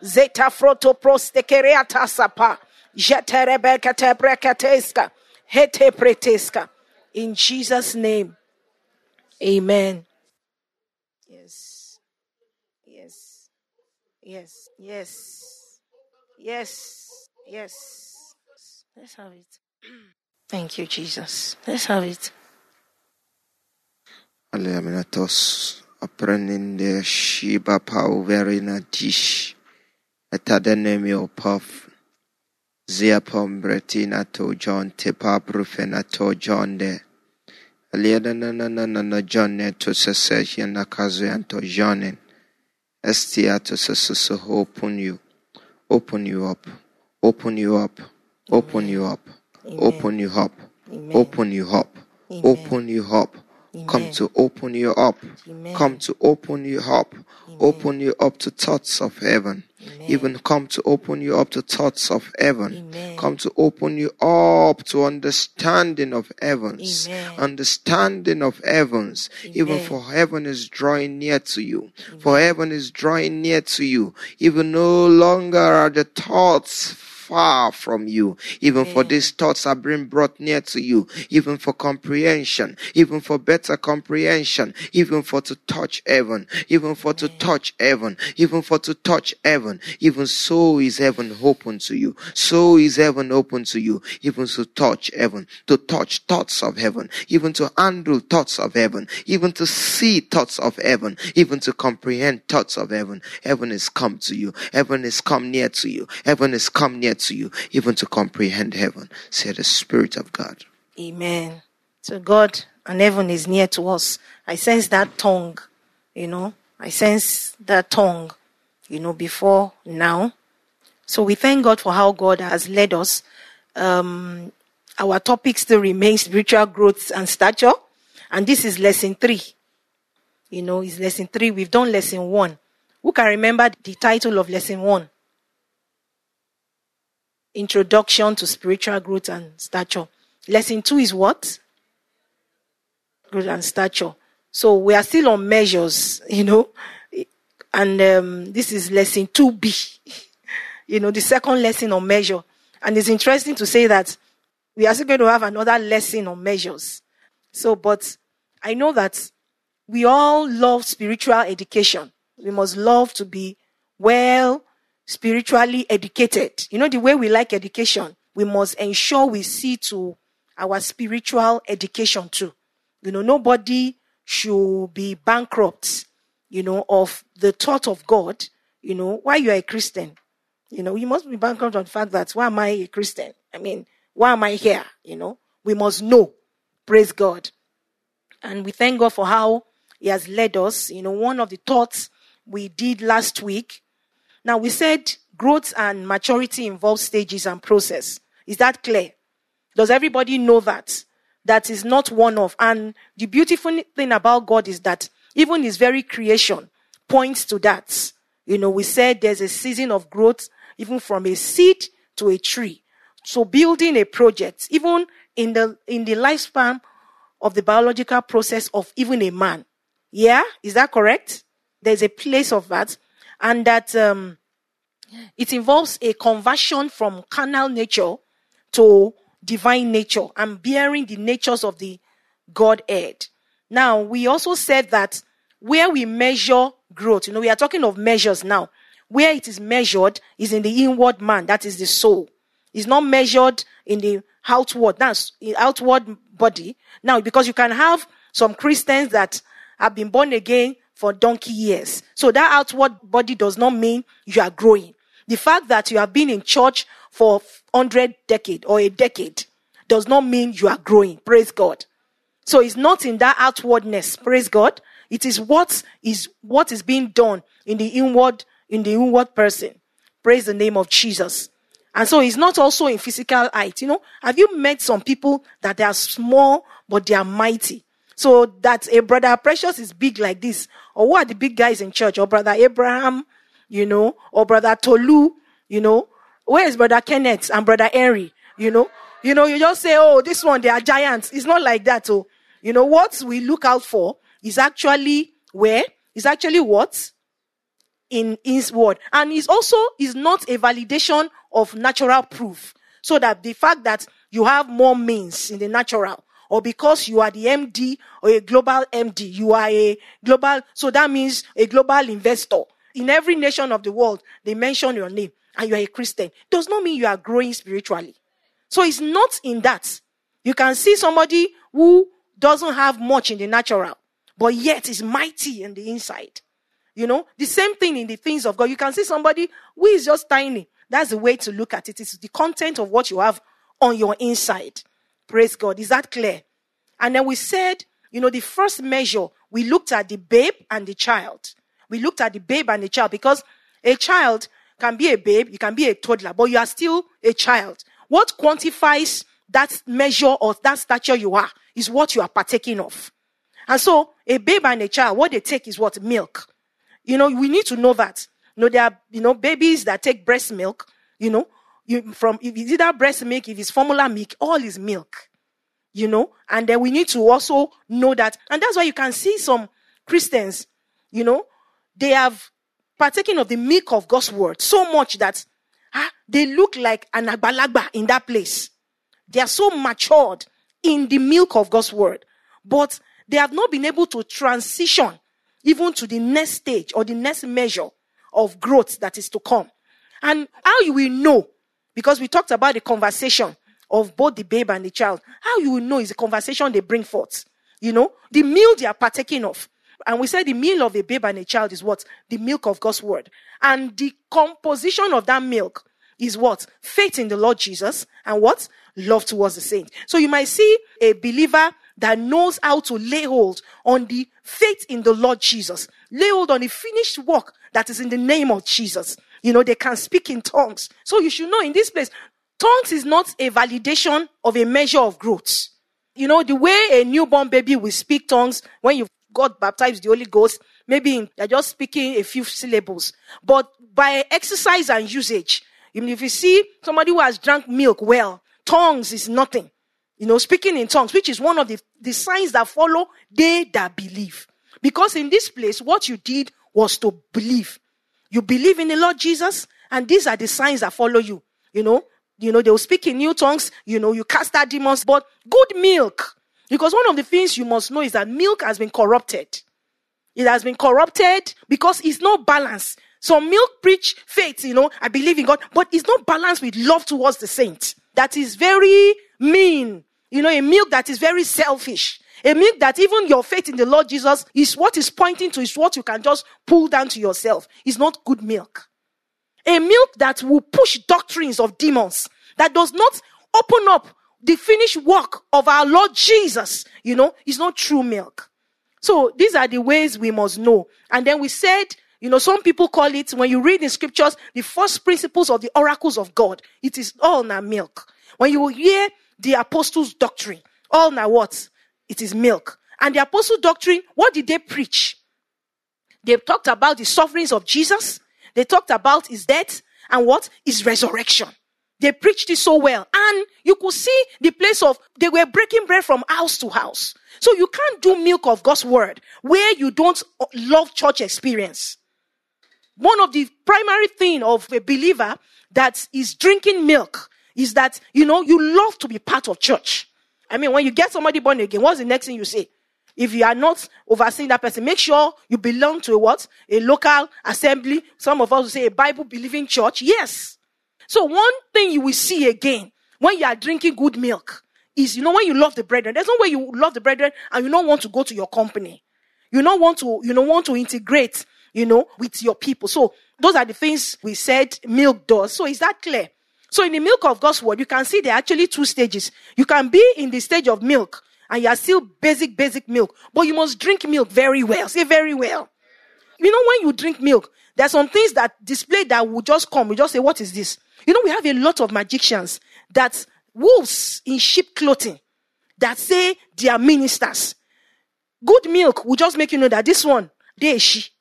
Zeta froto prostekereata sapa. Jeterebekete breketeska. Hete preteska. In Jesus' name. Amen. Yes. Yes. Yes. Yes. Yes. Yes. Let's have it. Thank you, Jesus. Let's have it. Aleminatos apreninde shiba pauverina dish. Etadenemio puff. Zia pombretina to John tepa brufena to John de. Aliada na John ne to secession na kazuan to John. Estia to so open you. Open you up. Open you up. Open you up. Open you up. Open you up. Open you up. Come to open you up. Come to open you up. Open you up to thoughts of heaven. Even come to open you up to thoughts of heaven. Come to open you up to understanding of heavens. Understanding of heavens. Even for heaven is drawing near to you. For heaven is drawing near to you. Even no longer are the thoughts far from you. Even for these thoughts are being brought near to you. Even for comprehension. Even for better comprehension. Even for to touch heaven. Even for to touch heaven. Even for to touch heaven. Even so is heaven open to you. So is heaven open to you. Even to touch heaven. To touch thoughts of heaven. Even to handle thoughts of heaven. Even to see thoughts of heaven. Even to comprehend thoughts of heaven. Heaven is come to you. Heaven is come near to you. Heaven is come near to you, even to comprehend heaven, say the Spirit of God. Amen. So God and heaven is near to us. I sense that tongue, I sense that tongue, before now. So we thank God for how God has led us. Our topic still remains spiritual growth and stature. And this is lesson 3. It's lesson 3. We've done lesson 1. Who can remember the title of lesson 1? Introduction to spiritual growth and stature. Lesson 2 is what? Growth and stature. So we are still on measures, and this is lesson 2B. The second lesson on measure. And it's interesting to say that we are still going to have another lesson on measures. So, but I know that we all love spiritual education. We must love to be well spiritually educated. The way we like education, we must ensure we see to our spiritual education too. Nobody should be bankrupt, of the thought of God. Why you are a Christian, you must be bankrupt on the fact that, why am I a Christian? Why am I here? We must know. Praise God. And we thank God for how He has led us. One of the thoughts we did last week. Now, we said growth and maturity involve stages and process. Is that clear? Does everybody know that? That is not one of. And the beautiful thing about God is that even His very creation points to that. We said there's a season of growth, even from a seed to a tree. So building a project, even in the lifespan of the biological process of even a man. Yeah? Is that correct? There's a place of that. And that it involves a conversion from carnal nature to divine nature and bearing the natures of the Godhead. Now, we also said that where we measure growth, we are talking of measures now. Where it is measured is in the inward man, that is the soul. It's not measured in the outward body. Now, because you can have some Christians that have been born again for donkey years. So that outward body does not mean you are growing. The fact that you have been in church for 100 decades or a decade does not mean you are growing. Praise God. So it's not in that outwardness. Praise God. It is what is being done in the inward person. Praise the name of Jesus. And so it's not also in physical height. Have you met some people that they are small but they are mighty? So that a brother Precious is big like this. Or who are the big guys in church? Or brother Abraham, or brother Tolu, Where is brother Kenneth and brother Henry? You just say, oh, this one, they are giants. It's not like that. So, what we look out for is actually where? Is actually what? in his word. And it's also is not a validation of natural proof. So that the fact that you have more means in the natural, or because you are the MD or a global MD, you are a global, so that means a global investor. In every nation of the world, they mention your name and you are a Christian. Does not mean you are growing spiritually. So it's not in that. You can see somebody who doesn't have much in the natural, but yet is mighty in the inside. The same thing in the things of God. You can see somebody who is just tiny. That's the way to look at it. It's the content of what you have on your inside. Praise God. Is that clear? And then we said, the first measure, we looked at the babe and the child. We looked at the babe and the child because a child can be a babe, you can be a toddler, but you are still a child. What quantifies that measure or that stature you are is what you are partaking of. And so a babe and a child, what they take is what? Milk. We need to know that. There are, babies that take breast milk, if it's either breast milk, if it's formula milk, all is milk, and then we need to also know that. And that's why you can see some Christians, they have partaken of the milk of God's word so much that they look like an agbalagba in that place. They are so matured in the milk of God's word, but they have not been able to transition even to the next stage or the next measure of growth that is to come. And how you will know, because we talked about the conversation of both the babe and the child, how you will know is the conversation they bring forth. The meal they are partaking of. And we said the meal of a babe and a child is what? The milk of God's word. And the composition of that milk is what? Faith in the Lord Jesus and what? Love towards the saints. So you might see a believer that knows how to lay hold on the faith in the Lord Jesus. Lay hold on the finished work that is in the name of Jesus. They can speak in tongues. So you should know in this place, tongues is not a validation of a measure of growth. The way a newborn baby will speak tongues when you got baptized with the Holy Ghost, maybe they're just speaking a few syllables. But by exercise and usage, even if you see somebody who has drank milk well, tongues is nothing. Speaking in tongues, which is one of the signs that follow they that believe. Because in this place, what you did was to believe. You believe in the Lord Jesus, and these are the signs that follow you. They will speak in new tongues, you cast out demons, but good milk. Because one of the things you must know is that milk has been corrupted. It has been corrupted because it's not balanced. Some milk preach faith, I believe in God, but it's not balanced with love towards the saints. That is very mean. A milk that is very selfish. A milk that even your faith in the Lord Jesus is what is pointing to, is what you can just pull down to yourself. It's not good milk. A milk that will push doctrines of demons, that does not open up the finished work of our Lord Jesus, is not true milk. So these are the ways we must know. And then we said, some people call it, when you read in scriptures, the first principles of the oracles of God. It is all now milk. When you hear the apostles' doctrine, all now what? It is milk. And the apostle doctrine, what did they preach? They talked about the sufferings of Jesus. They talked about his death and what? His resurrection. They preached it so well. And you could see the place of, they were breaking bread from house to house. So you can't do milk of God's word where you don't love church experience. One of the primary thing of a believer that is drinking milk is that, you love to be part of church. I mean, when you get somebody born again, what's the next thing you say? If you are not overseeing that person, make sure you belong to a local assembly. Some of us will say a Bible-believing church. Yes. So one thing you will see again when you are drinking good milk is, when you love the brethren. There's no way you love the brethren and you don't want to go to your company. You don't want to integrate, with your people. So those are the things we said milk does. So is that clear? So in the milk of God's word, you can see there are actually two stages. You can be in the stage of milk and you are still basic milk, but you must drink milk very well. Say very well. When you drink milk, there are some things that display that will just come. We just say, what is this? We have a lot of magicians that wolves in sheep clothing that say they are ministers. Good milk will just make you know that this one, they is she.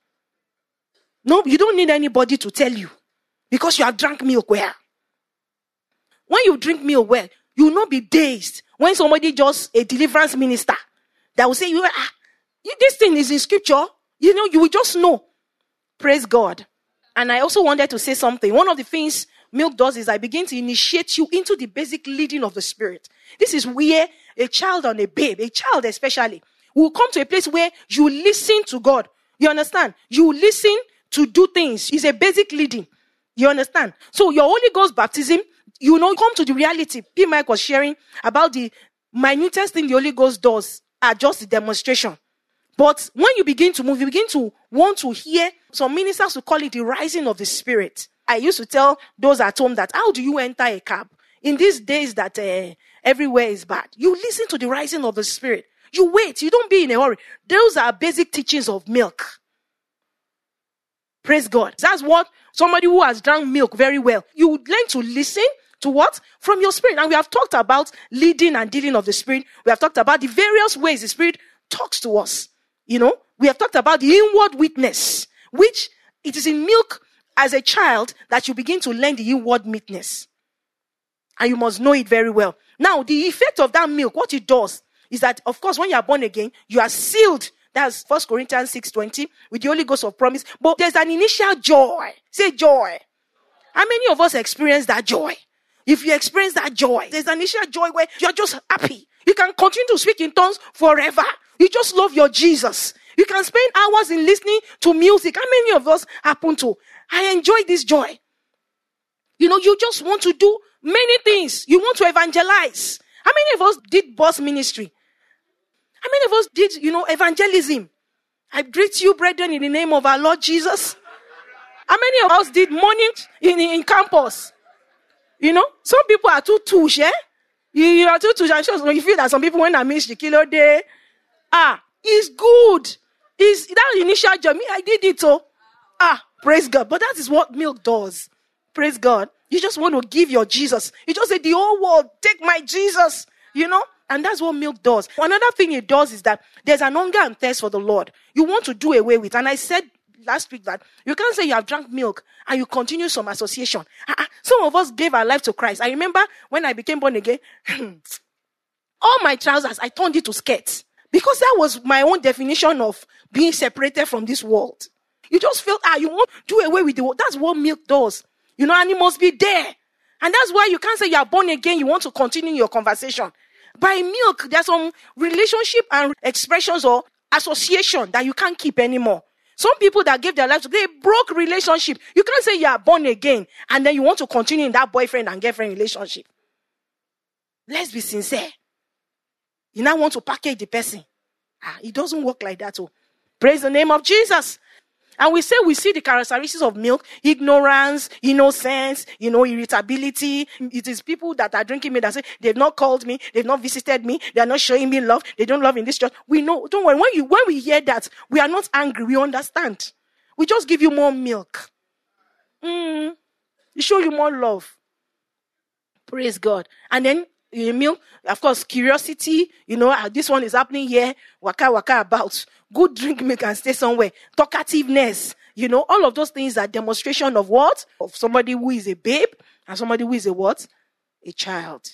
No, you don't need anybody to tell you because you have drank milk well. When you drink milk well, you will not be dazed. When somebody just a deliverance minister that will say, this thing is in scripture, you will just know. Praise God. And I also wanted to say something. One of the things milk does is I begin to initiate you into the basic leading of the Spirit. This is where a child and a babe, a child especially, will come to a place where you listen to God. You understand? You listen to do things. It's a basic leading. You understand? So your Holy Ghost baptism, come to the reality. P. Mike was sharing about the minutest thing the Holy Ghost does are just the demonstration. But when you begin to move, you begin to want to hear. Some ministers will call it the rising of the Spirit. I used to tell those at home that how do you enter a cab? In these days that everywhere is bad, you listen to the rising of the Spirit. You wait. You don't be in a hurry. Those are basic teachings of milk. Praise God. That's what somebody who has drank milk very well. You learn to listen to what? From your spirit. And we have talked about leading and dealing of the Spirit. We have talked about the various ways the Spirit talks to us. We have talked about the inward witness, which it is in milk as a child that you begin to learn the inward witness. And you must know it very well. Now, the effect of that milk, what it does is that, of course, when you are born again, you are sealed. That's 1 Corinthians 6:20 with the Holy Ghost of promise. But there's an initial joy. Say joy. How many of us experience that joy? If you experience that joy, there's an initial joy where you're just happy. You can continue to speak in tongues forever. You just love your Jesus. You can spend hours in listening to music. How many of us happen to? I enjoy this joy. You just want to do many things. You want to evangelize. How many of us did bus ministry? How many of us did, evangelism? I greet you, brethren, in the name of our Lord Jesus. How many of us did morning in campus? Some people are too touche, eh? You are too touche. I'm sure you feel that some people, when I miss the kilo day, it's good. It's that initial journey. I did it, praise God. But that is what milk does. Praise God. You just want to give your Jesus. You just say, the whole world, take my Jesus, And that's what milk does. Another thing it does is that there's an hunger and thirst for the Lord. You want to do away with. And I said last week that you can't say you have drank milk and you continue some association. Some of us gave our life to Christ. I remember when I became born again, all my trousers, I turned it to skirts. Because that was my own definition of being separated from this world. You just feel, you want to do away with the world. That's what milk does. And it must be there. And that's why you can't say you are born again, you want to continue your conversation. By milk, there's some relationship and expressions or association that you can't keep anymore. Some people that gave their lives, they broke relationship. You can't say you are born again and then you want to continue in that boyfriend and girlfriend relationship. Let's be sincere. You now want to package the person. It doesn't work like that. Praise the name of Jesus. And we see the characteristics of milk: ignorance, innocence, irritability. It is people that are drinking milk that say, they've not called me, they've not visited me, they are not showing me love, they don't love in this church. We know, don't worry, when we hear that, we are not angry, we understand. We just give you more milk. We show you more love. Praise God. And then, milk, of course, curiosity, this one is happening here, waka about. Good drink milk and stay somewhere. Talkativeness, all of those things are demonstration of what? Of somebody who is a babe and somebody who is a what? A child.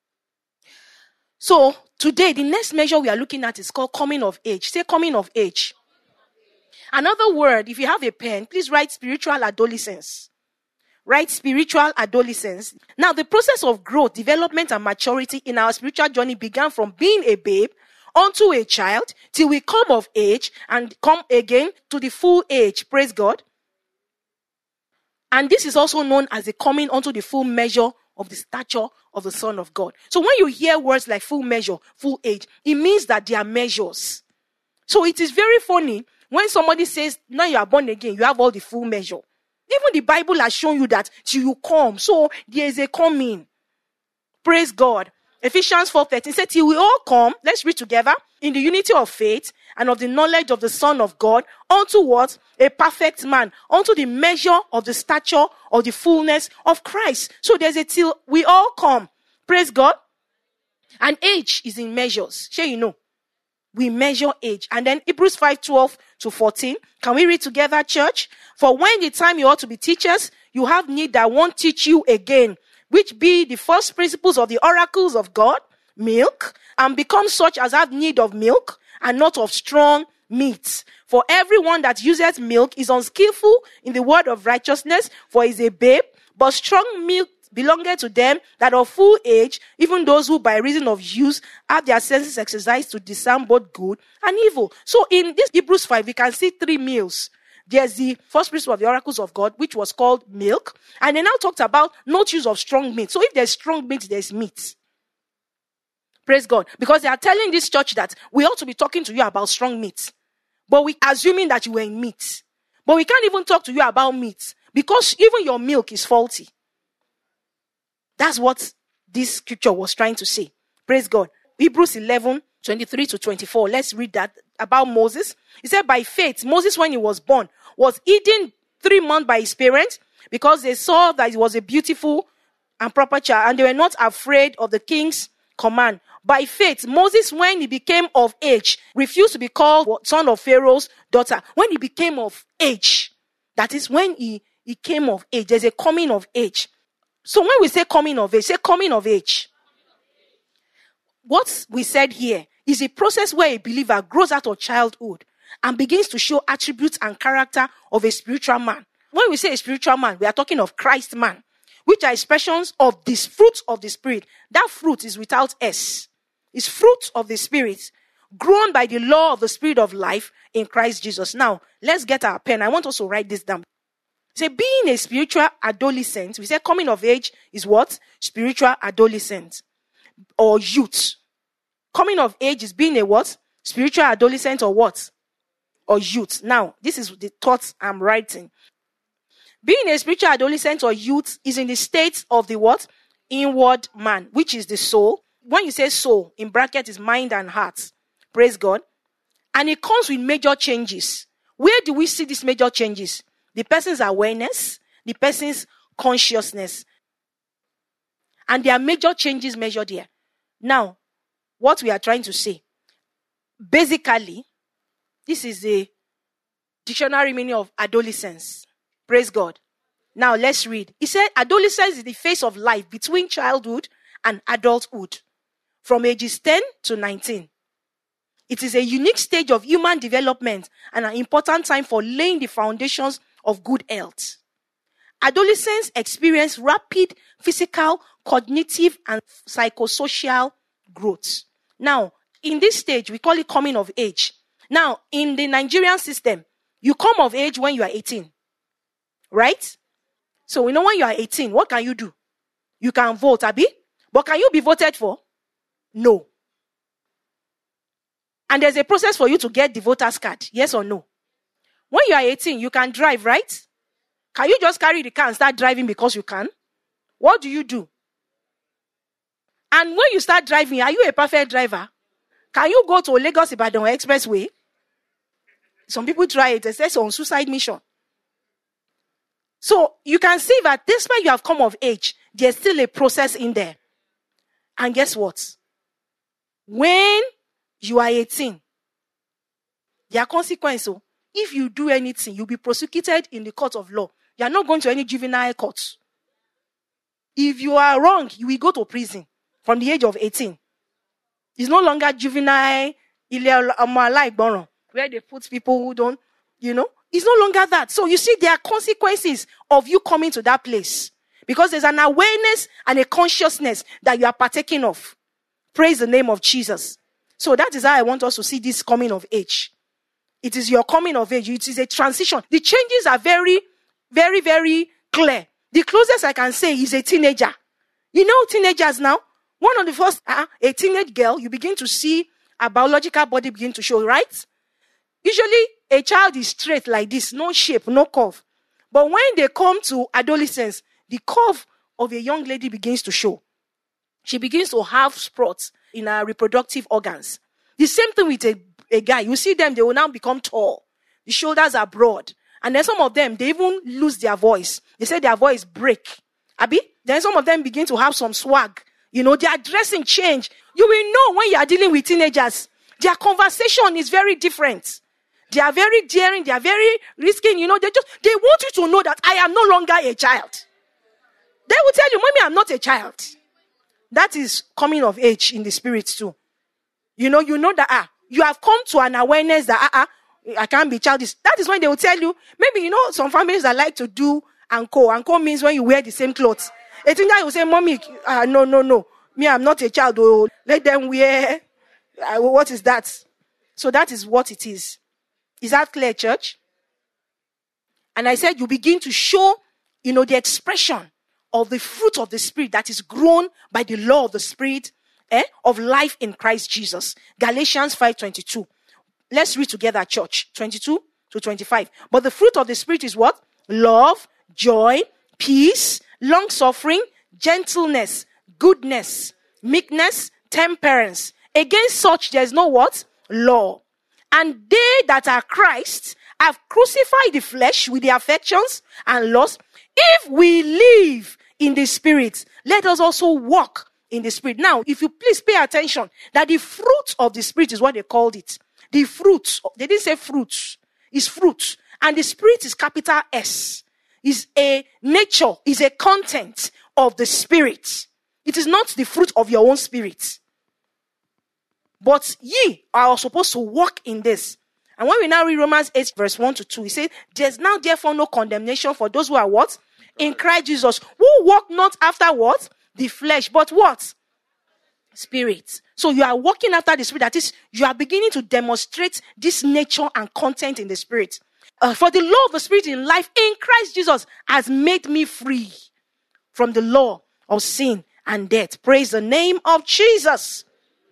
So today, the next measure we are looking at is called coming of age. Say coming of age. Another word, if you have a pen, please write spiritual adolescence. Write spiritual adolescence. Now, the process of growth, development, and maturity in our spiritual journey began from being a babe unto a child till we come of age and come again to the full age. Praise God. And this is also known as the coming unto the full measure of the stature of the Son of God. So when you hear words like full measure, full age, it means that they are measures. So it is very funny when somebody says, now you are born again, you have all the full measure. Even the Bible has shown you that till you come. So there is a coming. Praise God. Ephesians 4:13 said, till we all come, let's read together, in the unity of faith and of the knowledge of the Son of God, unto what? A perfect man, unto the measure of the stature of the fullness of Christ. So there's a till we all come. Praise God. And age is in measures. Sure, we measure age. And then Hebrews 5:12-14. Can we read together, church? For when the time you ought to be teachers, you have need that won't teach you again, which be the first principles of the oracles of God, milk, and become such as have need of milk, and not of strong meat. For everyone that uses milk is unskillful in the word of righteousness, for he is a babe. But strong milk belongeth to them that of full age, even those who by reason of use have their senses exercised to discern both good and evil. So in this Hebrews 5, we can see 3 meals. There's the first principle of the oracles of God, which was called milk. And they now talked about not use of strong meat. So if there's strong meat, there's meat. Praise God. Because they are telling this church that we ought to be talking to you about strong meat. But we assuming that you were in meat. But we can't even talk to you about meat. Because even your milk is faulty. That's what this scripture was trying to say. Praise God. Hebrews 11, 23 to 24. Let's read that about Moses. He said, by faith, Moses, when he was born, was hidden 3 months by his parents because they saw that he was a beautiful and proper child, and they were not afraid of the king's command. By faith, Moses, when he became of age, refused to be called son of Pharaoh's daughter. When he became of age, that is when he came of age. There's a coming of age. So when we say coming of age, say coming of age. What we said here is a process where a believer grows out of childhood and begins to show attributes and character of a spiritual man. When we say a spiritual man, we are talking of Christ man, which are expressions of this fruit of the Spirit. That fruit is without S. It's fruit of the Spirit, grown by the law of the Spirit of life in Christ Jesus. Now, let's get our pen. I want us to write this down. Say, being a spiritual adolescent, we say coming of age is what? Spiritual adolescent or youth. Coming of age is being a what? Spiritual adolescent or what? Or youth. Now, this is the thoughts I'm writing. Being a spiritual adolescent or youth is in the state of the what? Inward man, which is the soul. When you say soul, in bracket is mind and heart. Praise God. And it comes with major changes. Where do we see these major changes? The person's awareness, the person's consciousness. And there are major changes measured here. Now, what we are trying to say, basically, this is the dictionary meaning of adolescence. Praise God. Now, let's read. He said, adolescence is the phase of life between childhood and adulthood, from ages 10 to 19. It is a unique stage of human development and an important time for laying the foundations of good health. Adolescents experience rapid physical, cognitive, and psychosocial growth. Now, in this stage, we call it coming of age. Now, in the Nigerian system, you come of age when you are 18. Right? So, we know when you are 18, what can you do? You can vote, Abi? But can you be voted for? No. And there's a process for you to get the voter's card. Yes or no? When you are 18, you can drive, right? Can you just carry the car and start driving because you can? What do you do? And when you start driving, are you a perfect driver? Can you go to Lagos Ibadan Expressway? Some people try it. It says on suicide mission. So you can see that despite you have come of age, there's still a process in there. And guess what? When you are 18, there are consequences. If you do anything, you'll be prosecuted in the court of law. You are not going to any juvenile court. If you are wrong, you will go to prison from the age of 18. It's no longer juvenile, where they put people who don't, It's no longer that. So you see, there are consequences of you coming to that place. Because there's an awareness and a consciousness that you are partaking of. Praise the name of Jesus. So that is how I want us to see this coming of age. It is your coming of age. It is a transition. The changes are very, very, very clear. The closest I can say is a teenager. You know teenagers now? One of the first, a teenage girl, you begin to see a biological body begin to show, right? Usually, a child is straight like this, no shape, no curve. But when they come to adolescence, the curve of a young lady begins to show. She begins to have spots in her reproductive organs. The same thing with a guy. You see them, they will now become tall. The shoulders are broad. And then some of them, they even lose their voice. They say their voice break. Abi? Then some of them begin to have some swag. Their dressing change. You will know when you are dealing with teenagers. Their conversation is very different. They are very daring. They are very risking. They want you to know that I am no longer a child. They will tell you, Mommy, I'm not a child. That is coming of age in the spirit too. You know that you have come to an awareness that I can't be childish. That is when they will tell you, maybe, some families that like to do anko. Anko means when you wear the same clothes. A teenager will say, mommy, no. Me, I'm not a child. Oh, let them wear. What is that? So that is what it is. Is that clear, church? And I said, you begin to show, the expression of the fruit of the Spirit that is grown by the law of the Spirit of life in Christ Jesus. Galatians 5:22. Let's read together, church. 22 to 25. But the fruit of the Spirit is what? Love, joy, peace, long-suffering, gentleness, goodness, meekness, temperance. Against such there is no what? Law. And they that are Christ have crucified the flesh with the affections and lusts. If we live in the Spirit, let us also walk in the Spirit. Now, if you please pay attention, that the fruit of the Spirit is what they called it. The fruit, they didn't say fruits, it's fruit. And the Spirit is capital S. Is a nature, is a content of the Spirit. It is not the fruit of your own spirit. But ye are supposed to walk in this. And when we now read Romans 8 verse 1 to 2, he says, there's now therefore no condemnation for those who are what? In Christ Jesus. Who walk not after what? The flesh, but what? Spirit. So you are walking after the Spirit. That is, you are beginning to demonstrate this nature and content in the Spirit. For the law of the Spirit in life in Christ Jesus has made me free from the law of sin and death. Praise the name of Jesus.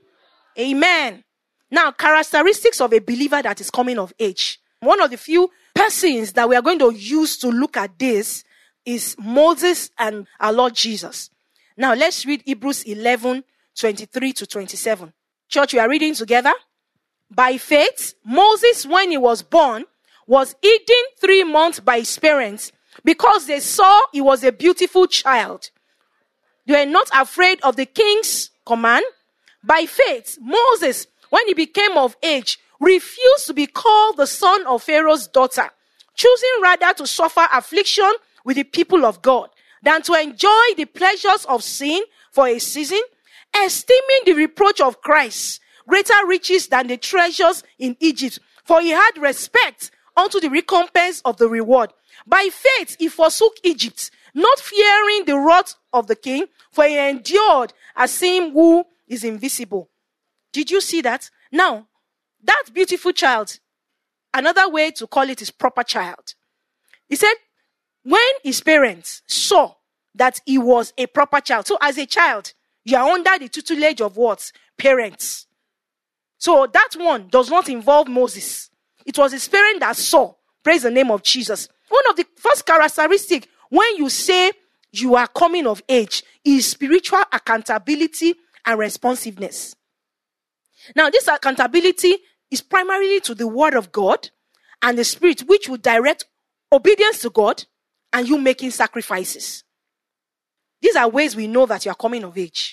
Amen. Now, characteristics of a believer that is coming of age. One of the few persons that we are going to use to look at this is Moses and our Lord Jesus. Now, let's read Hebrews 11:23 to 27. Church, we are reading together. By faith, Moses, when he was born, was hidden 3 months by his parents because they saw he was a beautiful child. They were not afraid of the king's command. By faith, Moses, when he became of age, refused to be called the son of Pharaoh's daughter, choosing rather to suffer affliction with the people of God than to enjoy the pleasures of sin for a season, esteeming the reproach of Christ greater riches than the treasures in Egypt, for he had respect unto the recompense of the reward. By faith he forsook Egypt, not fearing the wrath of the king, for he endured as him who is invisible. Did you see that? Now, that beautiful child, another way to call it is proper child. He said, when his parents saw that he was a proper child, so as a child, you are under the tutelage of what? Parents. So that one does not involve Moses. It was his parent that saw. Praise the name of Jesus. One of the first characteristics when you say you are coming of age is spiritual accountability and responsiveness. Now, this accountability is primarily to the word of God and the Spirit, which will direct obedience to God and you making sacrifices. These are ways we know that you are coming of age.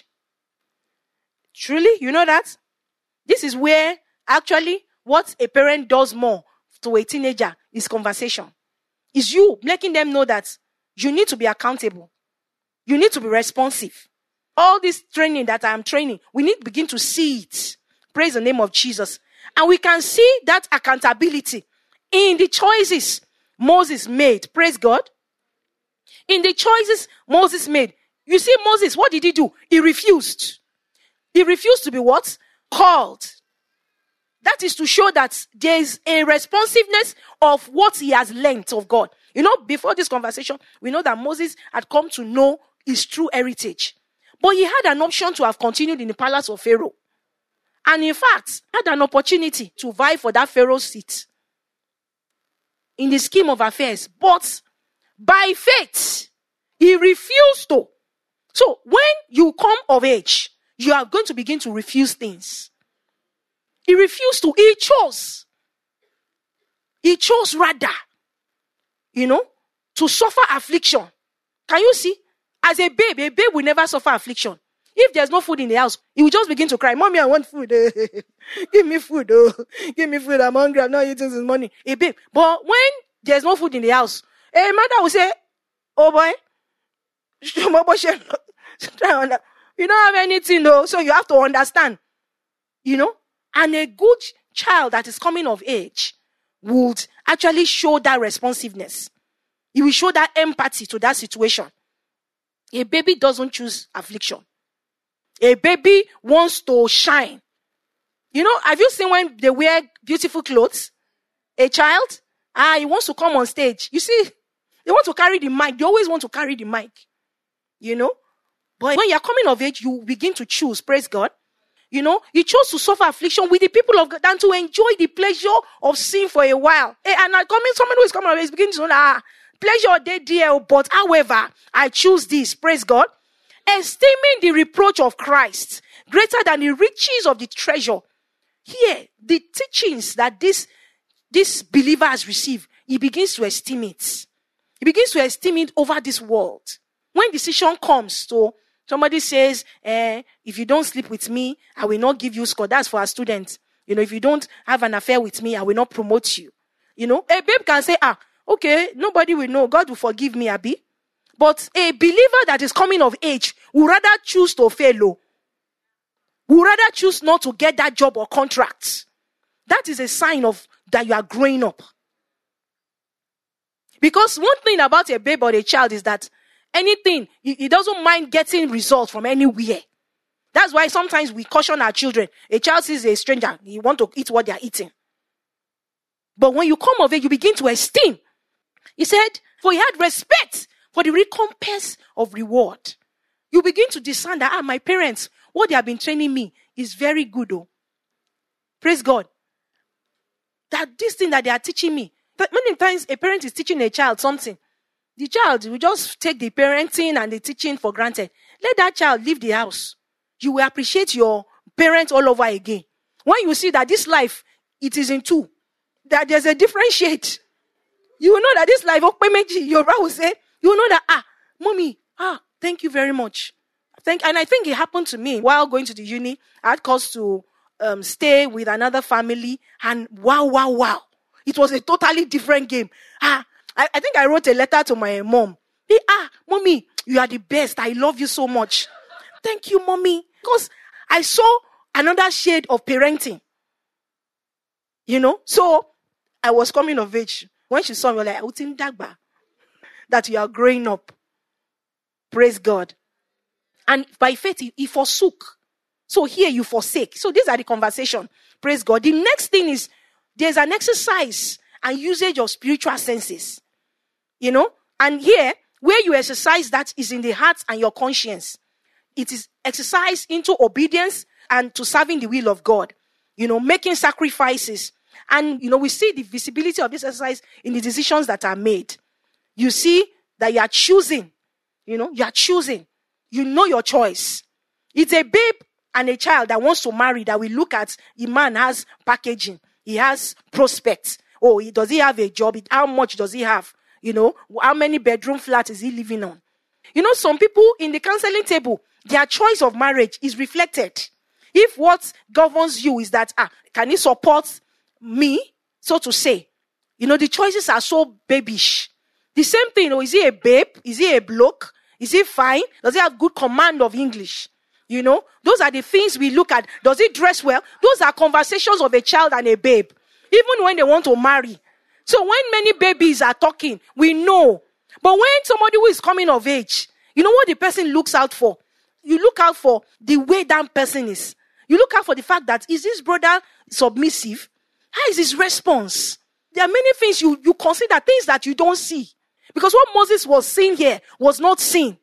Truly, you know that? This is where actually what a parent does more to a teenager is conversation. Is you making them know that you need to be accountable. You need to be responsive. All this training that I am training, we need to begin to see it. Praise the name of Jesus. And we can see that accountability in the choices Moses made. Praise God. In the choices Moses made. You see, Moses, what did he do? He refused. He refused to be what? Called. That is to show that there is a responsiveness of what he has learned of God. You know, before this conversation, we know that Moses had come to know his true heritage. But he had an option to have continued in the palace of Pharaoh. And in fact, had an opportunity to vie for that Pharaoh's seat in the scheme of affairs. But by faith, he refused to. So when you come of age, you are going to begin to refuse things. He refused to. He chose. He chose rather, to suffer affliction. Can you see? As a babe will never suffer affliction. If there's no food in the house, he will just begin to cry, Mommy, I want food. Give me food. Oh. Give me food. I'm hungry. I'm not eating this morning. A babe. But when there's no food in the house, a mother will say, oh boy, you don't have anything though. So you have to understand. And a good child that is coming of age would actually show that responsiveness. He will show that empathy to that situation. A baby doesn't choose affliction. A baby wants to shine. You know, have you seen when they wear beautiful clothes? A child, he wants to come on stage. You see, they want to carry the mic. They always want to carry the mic. You know? But when you're coming of age, you begin to choose, praise God. You know, you chose to suffer affliction with the people of God than to enjoy the pleasure of sin for a while. And someone who is coming of age begins to know, pleasure they dear, but however, I choose this, praise God. Esteeming the reproach of Christ greater than the riches of the treasure. Here, the teachings that this believer has received, he begins to esteem it. He begins to esteem it over this world. When decision comes to somebody says, if you don't sleep with me, I will not give you score. That's for our students. You know, if you don't have an affair with me, I will not promote you. You know, a babe can say, okay, nobody will know. God will forgive me, Abi. But a believer that is coming of age would rather choose to fail low. Would rather choose not to get that job or contract. That is a sign of that you are growing up. Because one thing about a babe or a child is that anything, he doesn't mind getting results from anywhere. That's why sometimes we caution our children. A child sees a stranger, you want to eat what they are eating. But when you come of age, you begin to esteem. He said, for he had respect for the recompense of reward. You begin to discern that, my parents, what they have been training me is very good. Oh. Praise God. That this thing that they are teaching me. But many times a parent is teaching a child something. The child will just take the parenting and the teaching for granted. Let that child leave the house. You will appreciate your parents all over again. When you see that this life, it is in two. That there's a different shade. You will know that this life, your brother will say, you will know that, mommy, thank you very much. And I think it happened to me while going to the uni. I had cause to stay with another family. And wow. It was a totally different game. I think I wrote a letter to my mom. Hey, mommy, you are the best. I love you so much. Thank you, mommy. Because I saw another shade of parenting. You know? So, I was coming of age. When she saw me, like, that you are growing up. Praise God. And by faith, he forsook. So here you forsake. So these are the conversation. Praise God. The next thing is, there's an exercise and usage of spiritual senses. You know? And here, where you exercise that is in the heart and your conscience. It is exercise into obedience and to serving the will of God. You know, making sacrifices. And, you know, we see the visibility of this exercise in the decisions that are made. You see that you are choosing. You know, you are choosing. You know your choice. It's a babe and a child that wants to marry that we look at. The man has packaging. He has prospects. Does he have a job? How much does he have? You know, how many bedroom flats is he living on? You know, some people in the counseling table, their choice of marriage is reflected. If what governs you is that, can he support me, so to say? You know, the choices are so babyish. The same thing, is he a babe? Is he a bloke? Is he fine? Does he have good command of English? You know, those are the things we look at. Does he dress well? Those are conversations of a child and a babe. Even when they want to marry. So when many babies are talking, we know. But when somebody who is coming of age, you know what the person looks out for? You look out for the way that person is. You look out for the fact that, is this brother submissive? How is his response? There are many things you consider, things that you don't see. Because what Moses was seeing here was not seen.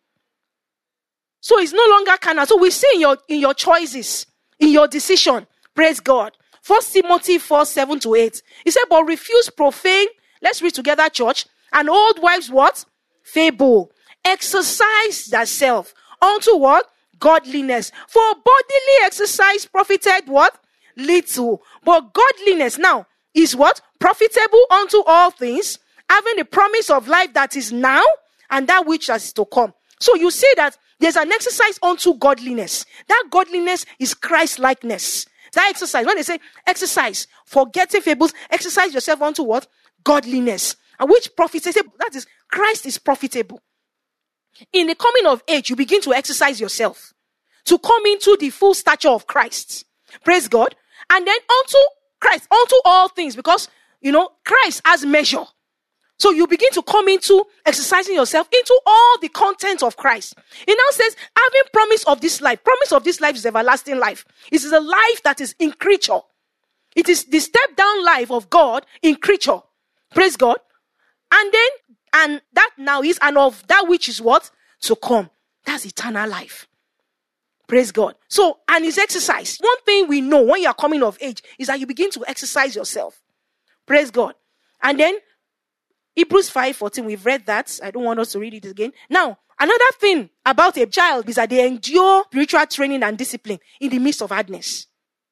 So it's no longer carnal. So we see in your choices, in your decision. Praise God. 1 Timothy 4:7-8. He said, but refuse profane. Let's read together, church. And old wives what? Fable. Exercise thyself unto what? Godliness. For bodily exercise profited what? Little. But godliness now is what? Profitable unto all things, having the promise of life that is now and that which is to come. So you see that there's an exercise unto godliness. That godliness is Christ-likeness. That exercise, when they say exercise, forgetting fables, exercise yourself unto what? Godliness. And which profits? They say that is, Christ is profitable. In the coming of age, you begin to exercise yourself to come into the full stature of Christ. Praise God. And then unto Christ, unto all things, because Christ as measure. So you begin to come into exercising yourself into all the content of Christ. It now says, having promise of this life is everlasting life. It is a life that is in creature. It is the step down life of God in creature. Praise God. And that now is, and of that which is what? To come. That's eternal life. Praise God. So, and it's exercise. One thing we know when you are coming of age is that you begin to exercise yourself. Praise God. And then, Hebrews 5:14, we've read that. I don't want us to read it again. Now, another thing about a child is that they endure spiritual training and discipline in the midst of hardness.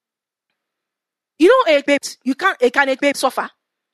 A babe, can a babe suffer?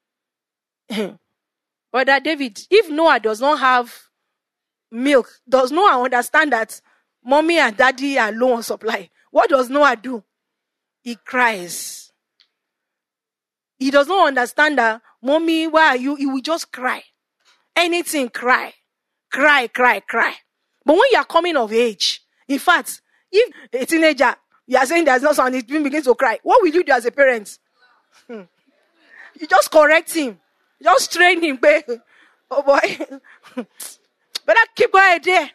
Brother David, if Noah does not have milk, does Noah understand that mommy and daddy are low on supply? What does Noah do? He cries. He does not understand that, mommy, why are you? He will just cry. Anything, cry. Cry. But when you are coming of age, in fact, if a teenager, you are saying there's no sound, he begins to cry, what will you do as a parent? You just correct him. Just train him. Oh boy. Better keep quiet there.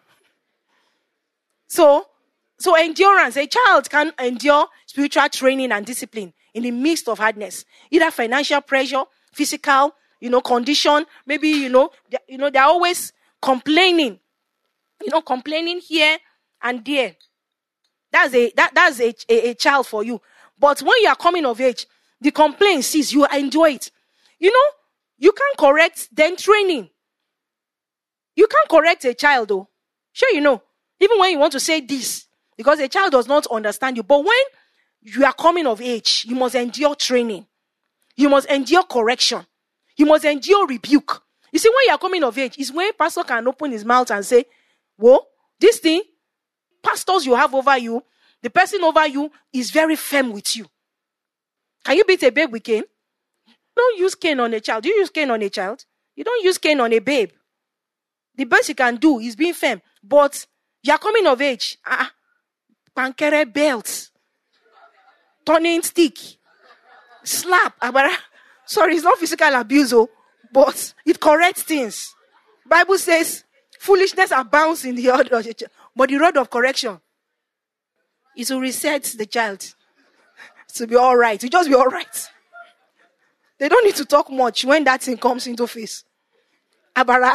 So endurance. A child can endure spiritual training and discipline in the midst of hardness. Either financial pressure, physical, condition. Maybe, they're always complaining. Complaining here and there. That's a child for you. But when you are coming of age, the complaint ceases. You enjoy it. You can't correct then training. You can't correct a child though. Sure, even when you want to say this, because a child does not understand you. But when you are coming of age, you must endure training. You must endure correction. You must endure rebuke. You see, when you are coming of age, is when pastor can open his mouth and say, whoa, this thing, pastors you have over you, the person over you is very firm with you. Can you beat a babe with cane? Don't use cane on a child. Do you use cane on a child? You don't use cane on a babe. The best you can do is being firm. But you are coming of age. Pankere belt. Turning stick. Slap. Sorry, it's not physical abuse, but it corrects things. Bible says, foolishness abounds in the order, but the rod of correction is to reset the child to be all right. To just be all right. They don't need to talk much when that thing comes into face. Abara.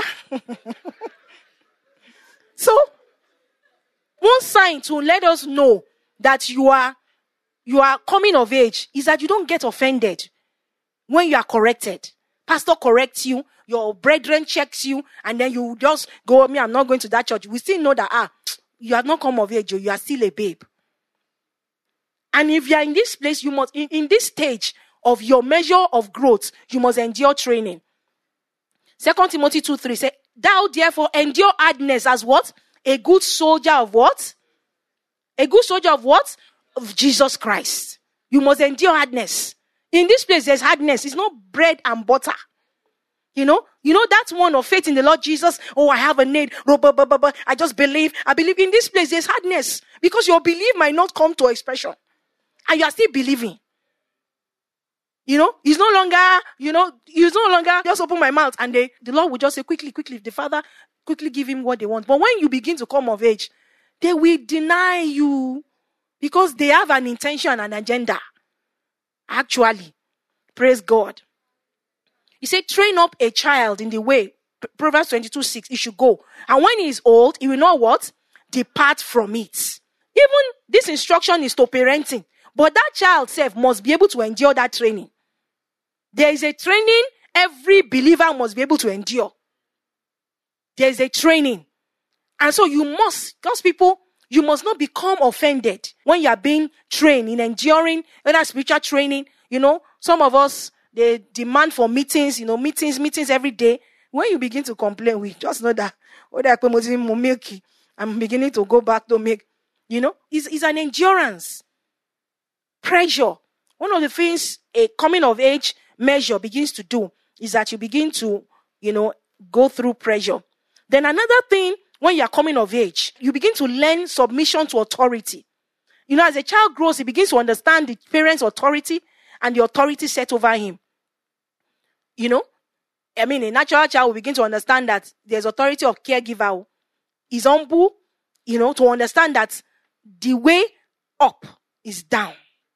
So, one sign to let us know that you are coming of age is that you don't get offended when you are corrected. Pastor corrects you, your brethren checks you, and then you just go, I'm not going to that church. We still know that, you have not come of age, you are still a babe. And if you are in this place, you must, in this stage of your measure of growth, you must endure training. 2 Timothy 2:3 say, thou therefore endure hardness as what? A good soldier of what? A good soldier of what? Of Jesus Christ. You must endure hardness. In this place, there's hardness. It's not bread and butter. That one of faith in the Lord Jesus. Oh, I have a need. I just believe. I believe. In this place, there's hardness. Because your belief might not come to expression. And you are still believing. It's no longer, just open my mouth. And the Lord will just say, quickly, the Father, quickly give him what they want. But when you begin to come of age, they will deny you. Because they have an intention and an agenda. Actually. Praise God. He said, train up a child in the way. Proverbs 22:6, he should go. And when he is old, he will not what? Depart from it. Even this instruction is to parenting. But that child self must be able to endure that training. There is a training every believer must be able to endure. There is a training. And so you must, God's people, you must not become offended when you are being trained in enduring, whether spiritual training. Some of us, they demand for meetings, meetings every day. When you begin to complain, we just know that, I'm beginning to go back to make, it's an endurance. Pressure. One of the things a coming of age measure begins to do is that you begin to, go through pressure. Then another thing, when you are coming of age, you begin to learn submission to authority. As a child grows, he begins to understand the parent's authority and the authority set over him. a natural child will begin to understand that there's authority of caregiver. Is humble, to understand that the way up is down.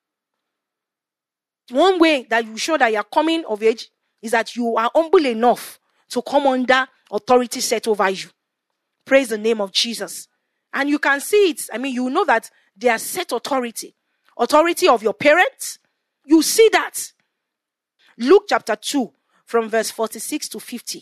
One way that you show that you're coming of age is that you are humble enough to come under authority set over you. Praise the name of Jesus. And you can see it. You know that they are set authority of your parents. You see that. Luke chapter 2 from verse 46 to 50.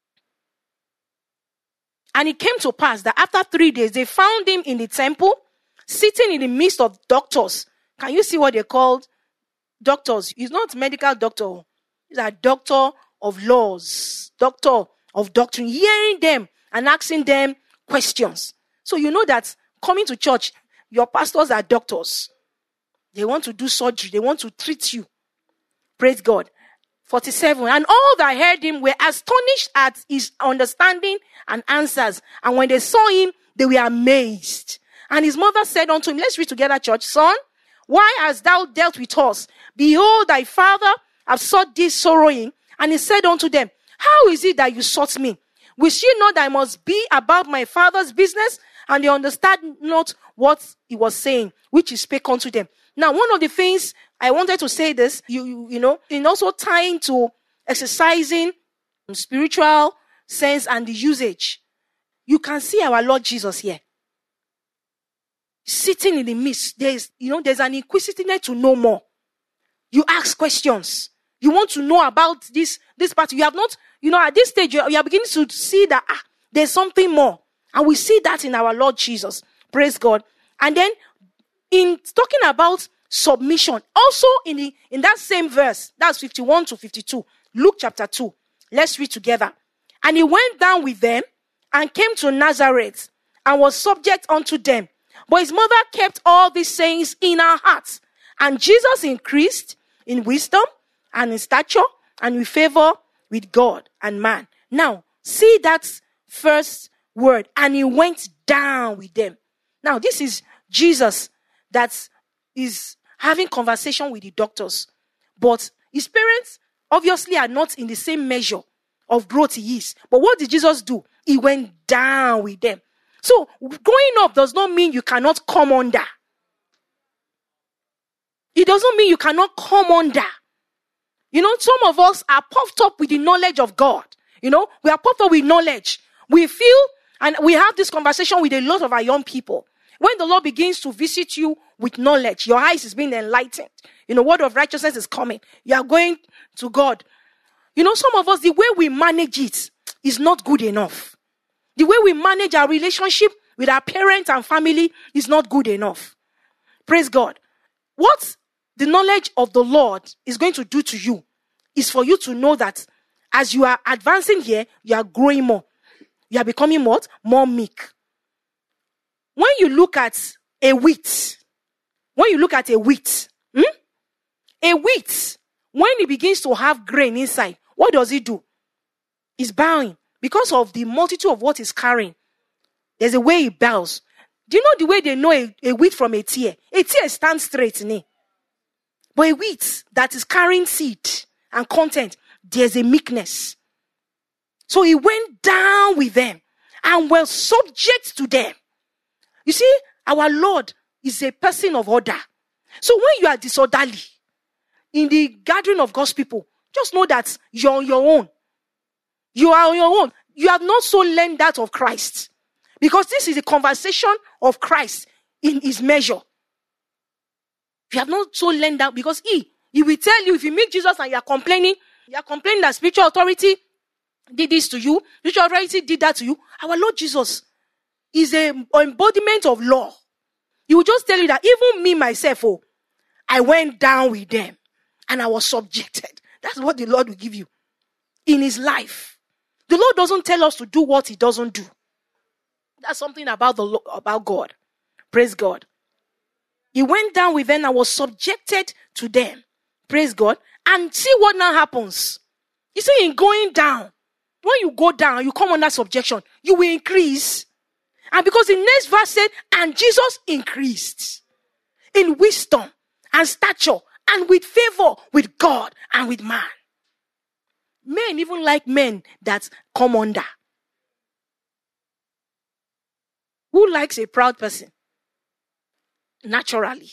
And it came to pass that after 3 days, they found him in the temple, sitting in the midst of doctors. Can you see what they called doctors? He's not medical doctor. He's a doctor of laws, doctor of doctrine, hearing them and asking them questions. So you know that coming to church, your pastors are doctors. They want to do surgery. They want to treat you. Praise God. 47. And all that heard him were astonished at his understanding and answers. And when they saw him, they were amazed. And his mother said unto him, let's read together, church. Son, why hast thou dealt with us? Behold, thy father hath sought thee sorrowing. And he said unto them, how is it that you sought me? Wish ye not that I must be about my father's business? And they understood not what he was saying, which he spake unto them. Now, one of the things I wanted to say this, in also tying to exercising spiritual sense and the usage. You can see our Lord Jesus here. Sitting in the midst, there's an inquisitiveness to know more. You ask questions. You want to know about this part. You have not, at this stage, you are beginning to see that there's something more. And we see that in our Lord Jesus. Praise God. And then, in talking about submission, also in that same verse, that's 51 to 52, Luke chapter 2. Let's read together. And he went down with them and came to Nazareth and was subject unto them. But his mother kept all these sayings in her heart. And Jesus increased in wisdom and in stature and in favor with God and man. Now, see that first word. And he went down with them. Now, this is Jesus that is having conversation with the doctors. But his parents obviously are not in the same measure of growth he is. But what did Jesus do? He went down with them. So, growing up does not mean you cannot come under. It doesn't mean you cannot come under. Some of us are puffed up with the knowledge of God. We are puffed up with knowledge. We feel, and we have this conversation with a lot of our young people. When the Lord begins to visit you with knowledge, your eyes is being enlightened. Word of righteousness is coming. You are going to God. Some of us, the way we manage it is not good enough. The way we manage our relationship with our parents and family is not good enough. Praise God. What the knowledge of the Lord is going to do to you is for you to know that as you are advancing here, you are growing more. You are becoming what? More meek. When you look at a wheat, a wheat, when it begins to have grain inside, what does it do? It's bowing because of the multitude of what it's carrying. There's a way it bows. Do you know the way they know a wheat from a tear? A tear stands straight, but a wheat that is carrying seed and content, there's a meekness. So he went down with them and was subject to them. You see, our Lord is a person of order. So when you are disorderly in the gathering of God's people, just know that you're on your own. You are on your own. You have not so learned that of Christ. Because this is a conversation of Christ in his measure. You have not so learned that because he will tell you if you meet Jesus and you are complaining that spiritual authority did this to you, spiritual authority did that to you. Our Lord Jesus is an embodiment of law. He will just tell you that even me, myself, I went down with them and I was subjected. That's what the Lord will give you in his life. The Lord doesn't tell us to do what he doesn't do. That's something about God. Praise God. He went down with them and was subjected to them. Praise God. And see what now happens. You see, in going down, when you go down, you come under subjection, you will increase. And because the next verse said, and Jesus increased in wisdom and stature and with favor with God and with man. Men even like men that come under. Who likes a proud person? Naturally.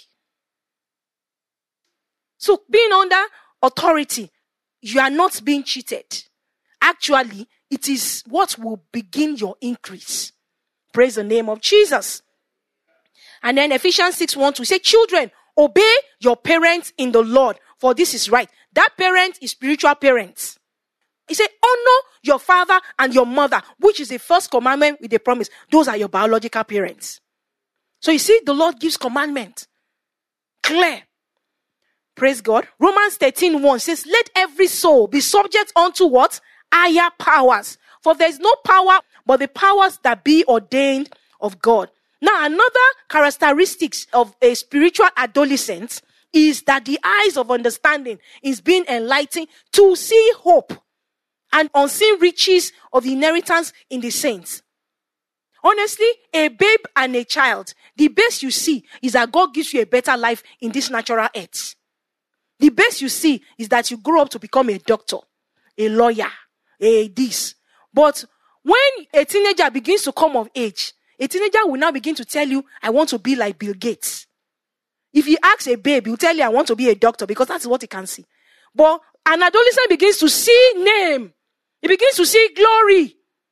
So being under authority, you are not being cheated. Actually, it is what will begin your increase. Praise the name of Jesus. And then Ephesians 6:1 say, children, obey your parents in the Lord, for this is right. That parent is spiritual parents. He said, honor your father and your mother, which is the first commandment with the promise. Those are your biological parents. So you see, the Lord gives commandment. Clear. Praise God. Romans 13:1 says, let every soul be subject unto what? Higher powers. For there is no power but the powers that be ordained of God. Now, another characteristics of a spiritual adolescent is that the eyes of understanding is being enlightened to see hope and unseen riches of the inheritance in the saints. Honestly, a babe and a child, the best you see is that God gives you a better life in this natural earth. The best you see is that you grow up to become a doctor, a lawyer, a this. But when a teenager begins to come of age, a teenager will now begin to tell you, I want to be like Bill Gates. If you ask a babe, he'll tell you, I want to be a doctor, because that's what he can see. But an adolescent begins to see name. He begins to see glory.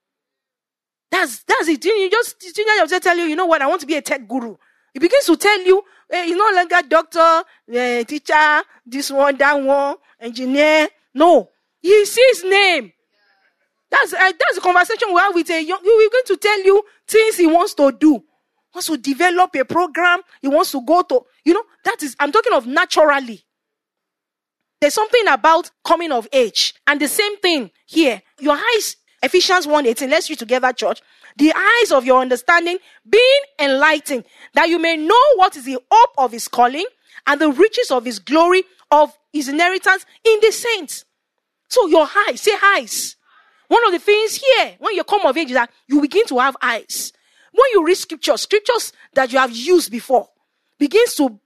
That's it. The teenager will just tell you, you know what, I want to be a tech guru. He begins to tell you, he's no longer doctor, teacher, this one, that one, engineer. No. He sees name. That's the conversation we have with a young. We're going to tell you things he wants to do. He wants to develop a program. He wants to go to, that is, I'm talking of naturally. There's something about coming of age. And the same thing here. Your eyes, Ephesians 1:18. Let's read together, church. The eyes of your understanding being enlightened, that you may know what is the hope of his calling and the riches of his glory of his inheritance in the saints. So your eyes, say eyes. One of the things here, when you come of age, is that you begin to have eyes. When you read scriptures that you have used before, begins to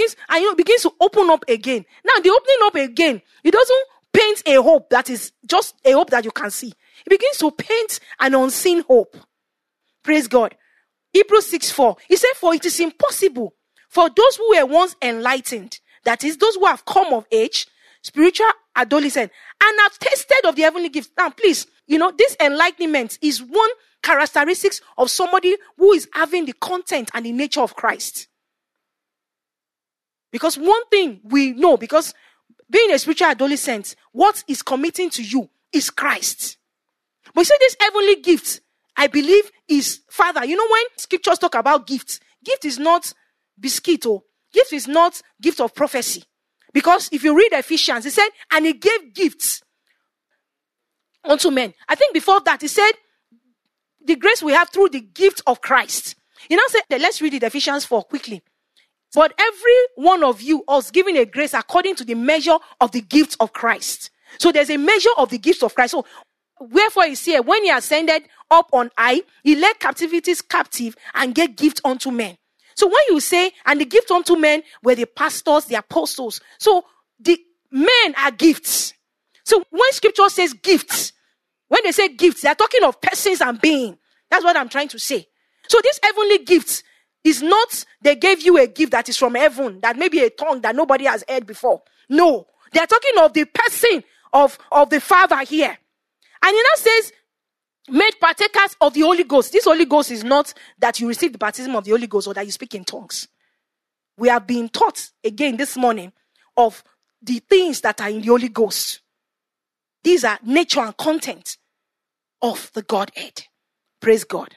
open up again. Now, the opening up again, it doesn't paint a hope that is just a hope that you can see. It begins to paint an unseen hope. Praise God. Hebrews 6:4. He said, for it is impossible for those who were once enlightened, that is, those who have come of age, spiritual adolescent, and have tasted of the heavenly gifts. Now, please, this enlightenment is one characteristics of somebody who is having the content and the nature of Christ. Because one thing we know, because being a spiritual adolescent, what is committing to you is Christ. But you see, this heavenly gift, I believe, is Father. When scriptures talk about gifts, gift is not biscuit, gift is not gift of prophecy. Because if you read Ephesians, it said, and he gave gifts unto men. I think before that, he said, the grace we have through the gift of Christ. Let's read it, Ephesians 4, quickly. But every one of you was given a grace according to the measure of the gift of Christ. So there's a measure of the gift of Christ. So wherefore is here, when he ascended up on high, he led captivities captive and gave gift unto men. So when you say, and the gift unto men were the pastors, the apostles. So the men are gifts. So when scripture says gifts, when they say gifts, they're talking of persons and being. That's what I'm trying to say. So this heavenly gift is not, they gave you a gift that is from heaven, that may be a tongue that nobody has heard before. No, they're talking of the person of the Father here. And he now says, made partakers of the Holy Ghost. This Holy Ghost is not that you receive the baptism of the Holy Ghost or that you speak in tongues. We have been taught again this morning of the things that are in the Holy Ghost. These are nature and content of the Godhead. Praise God.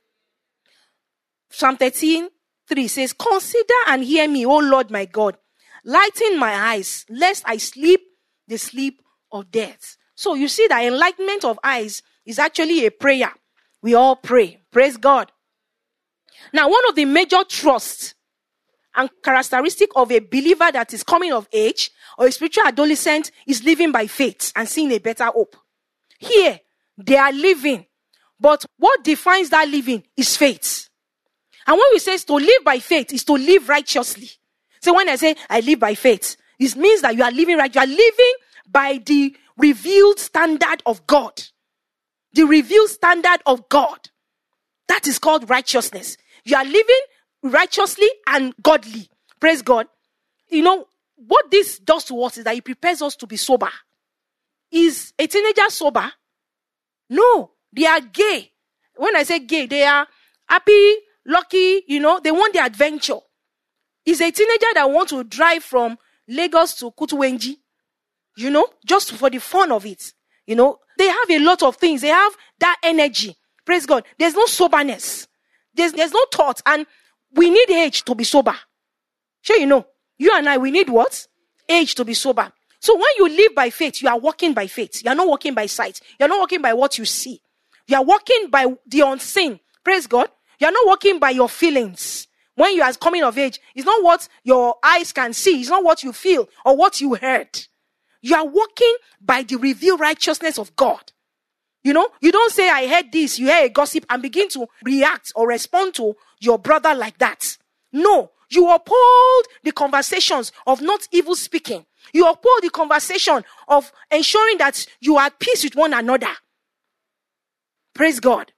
Psalm 13:3 says, consider and hear me, O Lord my God. Lighten my eyes, lest I sleep the sleep of death. So you see that enlightenment of eyes is actually a prayer. We all pray. Praise God. Now, one of the major trusts and characteristic of a believer that is coming of age or a spiritual adolescent is living by faith and seeing a better hope. Here, they are living. But what defines that living is faith. And when we say to live by faith is to live righteously. So when I say I live by faith, it means that you are living right. You are living by the revealed standard of God. The revealed standard of God. That is called righteousness. You are living righteously and godly. Praise God. You know, what this does to us is that it prepares us to be sober. Is a teenager sober? No, they are gay. When I say gay, they are happy, lucky, you know, they want the adventure. Is a teenager that wants to drive from Lagos to Kutuwenji, you know, just for the fun of it. You know, they have a lot of things. They have that energy. Praise God. There's no soberness. There's no thought. And we need age to be sober. Sure, you know, you and I, we need what? Age to be sober. So when you live by faith, you are walking by faith. You are not walking by sight. You are not walking by what you see. You are walking by the unseen. Praise God. You are not walking by your feelings. When you are coming of age, it's not what your eyes can see. It's not what you feel or what you heard. You are walking by the revealed righteousness of God. You know, you don't say, I heard this, you hear a gossip and begin to react or respond to your brother like that. No, you uphold the conversations of not evil speaking. You uphold the conversation of ensuring that you are at peace with one another. Praise God.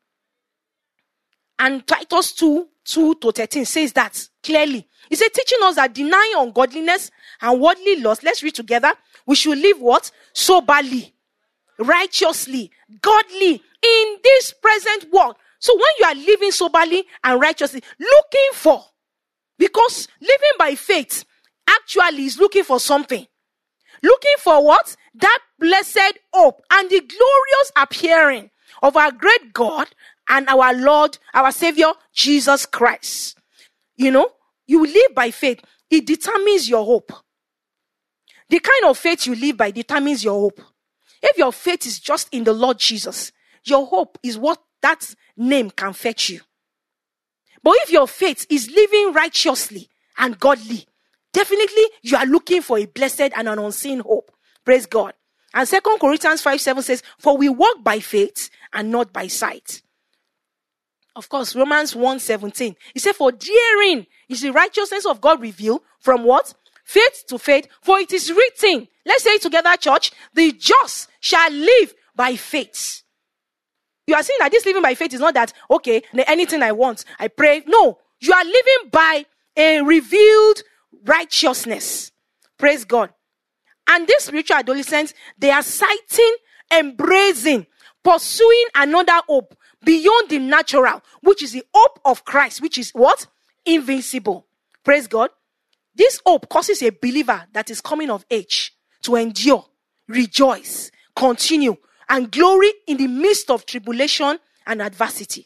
And Titus 2:2-13 says that clearly. He said, teaching us that denying ungodliness and worldly lust, let's read together, we should live what? Soberly, righteously, godly in this present world. So when you are living soberly and righteously, looking for, because living by faith actually is looking for something. Looking for what? That blessed hope and the glorious appearing of our great God and our Lord, our Savior, Jesus Christ. You know, you live by faith. It determines your hope. The kind of faith you live by determines your hope. If your faith is just in the Lord Jesus, your hope is what that name can fetch you. But if your faith is living righteously and godly, definitely you are looking for a blessed and an unseen hope. Praise God. And 2 Corinthians 5:7 says, for we walk by faith and not by sight. Of course, Romans 1:17. He said, for therein is the righteousness of God revealed from what? Faith to faith. For it is written, let's say it together, church, the just shall live by faith. You are saying that this living by faith is not that, okay, anything I want, I pray. No, you are living by a revealed righteousness. Praise God. And these spiritual adolescents, they are citing, embracing, pursuing another hope beyond the natural, which is the hope of Christ, which is what? Invincible. Praise God. This hope causes a believer that is coming of age to endure, rejoice, continue, and glory in the midst of tribulation and adversity.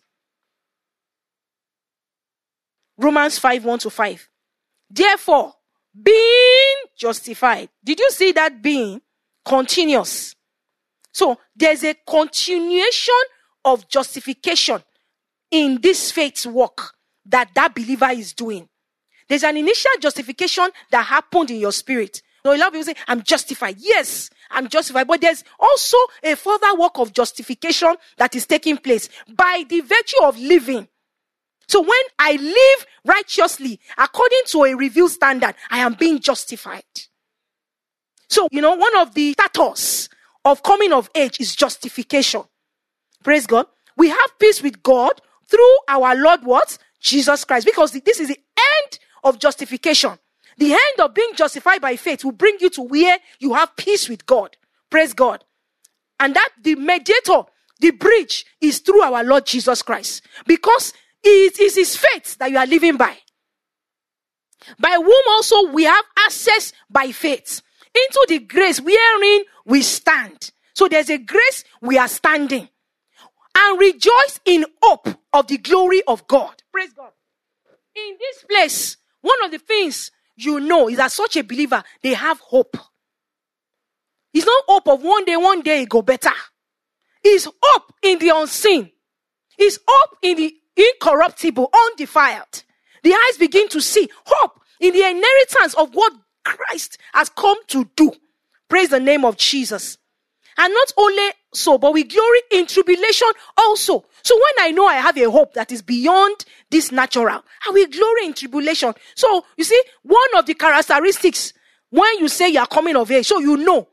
Romans 5:1-5. Therefore, being justified. Did you see that being? Continuous. So, there's a continuation of justification in this faith work that believer is doing. There's an initial justification that happened in your spirit. So a lot of people say, I'm justified. Yes, I'm justified. But there's also a further work of justification that is taking place by the virtue of living. So when I live righteously, according to a revealed standard, I am being justified. So, you know, one of the status of coming of age is justification. Praise God. We have peace with God through our Lord what? Jesus Christ. Because this is the end of justification. The end of being justified by faith will bring you to where you have peace with God. Praise God. And that the mediator, the bridge, is through our Lord Jesus Christ. Because it is his faith that you are living by. By whom also we have access by faith into the grace wherein we stand. So there's a grace we are standing. And rejoice in hope of the glory of God. Praise God. In this place, one of the things you know is that such a believer, they have hope. It's not hope of one day it go better. It's hope in the unseen. It's hope in the incorruptible, undefiled. The eyes begin to see hope in the inheritance of what Christ has come to do. Praise the name of Jesus. And not only so, but we glory in tribulation also. So when I know I have a hope that is beyond this natural, I will glory in tribulation. So you see, one of the characteristics when you say you are coming of age, so you know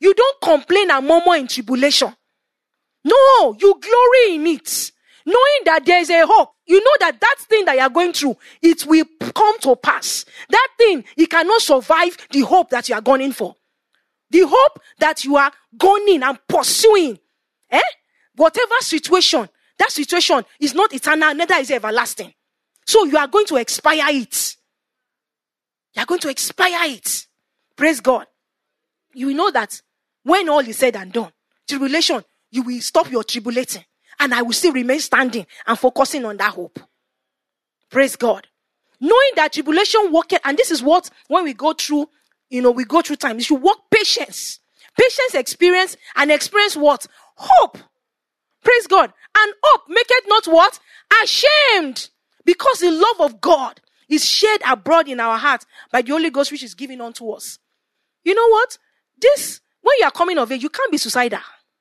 You don't complain and murmur in tribulation. No, you glory in it. Knowing that there is a hope. You know that thing that you are going through, it will come to pass. That thing, it cannot survive the hope that you are going for. The hope that you are going in and pursuing. Whatever situation, that situation is not eternal, neither is it everlasting. So you are going to expire it. You are going to expire it. Praise God. You will know that when all is said and done, tribulation, you will stop your tribulating. And I will still remain standing and focusing on that hope. Praise God. Knowing that tribulation worketh, and this is what, when we go through, we go through time, you should work patience. Patience experience what? Hope. Praise God. And hope maketh not what? Ashamed. Because the love of God is shed abroad in our hearts by the Holy Ghost which is given unto us. You know what? When you are coming of age, you can't be suicidal.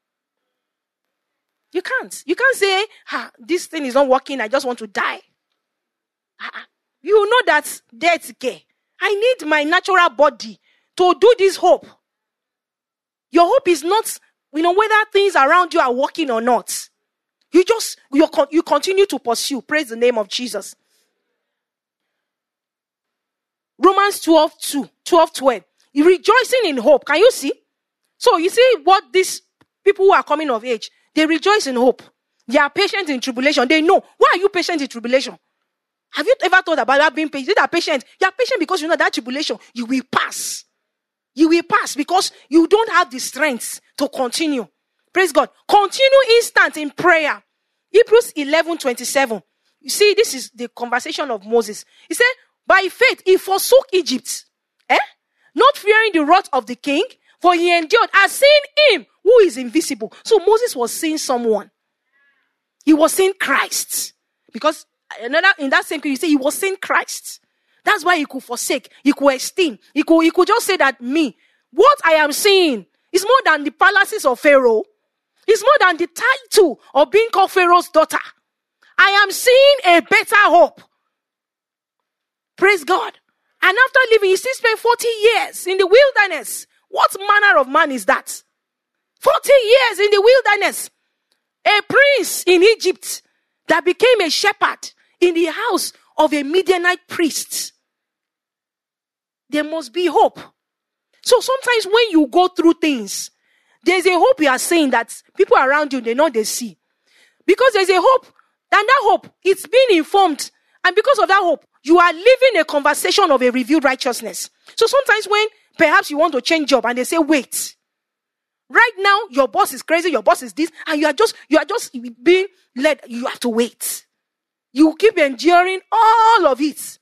You can't. You can't say, this thing is not working, I just want to die. You know that death, I need my natural body to do this hope. Your hope is not, whether things around you are working or not. You continue to pursue. Praise the name of Jesus. Romans 12:12. Rejoicing in hope. Can you see? So you see what these people who are coming of age, they rejoice in hope. They are patient in tribulation. They know. Why are you patient in tribulation? Have you ever thought about that being patient? You are patient. You are patient because you know that tribulation, you will pass. You will pass because you don't have the strength to continue. Praise God. Continue instant in prayer. Hebrews 11:27. You see, this is the conversation of Moses. He said, by faith, he forsook Egypt. Not fearing the wrath of the king, for he endured as seeing him who is invisible. So Moses was seeing someone. He was seeing Christ. Because in that same case, you say he was seeing Christ. That's why he could forsake, he could esteem, he could just say that what I am seeing is more than the palaces of Pharaoh. It's more than the title of being called Pharaoh's daughter. I am seeing a better hope. Praise God. And after living, he still spent 40 years in the wilderness. What manner of man is that? 40 years in the wilderness. A prince in Egypt that became a shepherd in the house of a Midianite priest. There must be hope. So sometimes when you go through things, there's a hope you are saying that people around you, they see. Because there's a hope, and that hope, it's being informed. And because of that hope, you are living a conversation of a revealed righteousness. So sometimes when perhaps you want to change job and they say, wait. Right now, your boss is crazy, your boss is this, and you are just being led. You have to wait. You keep enduring all of it.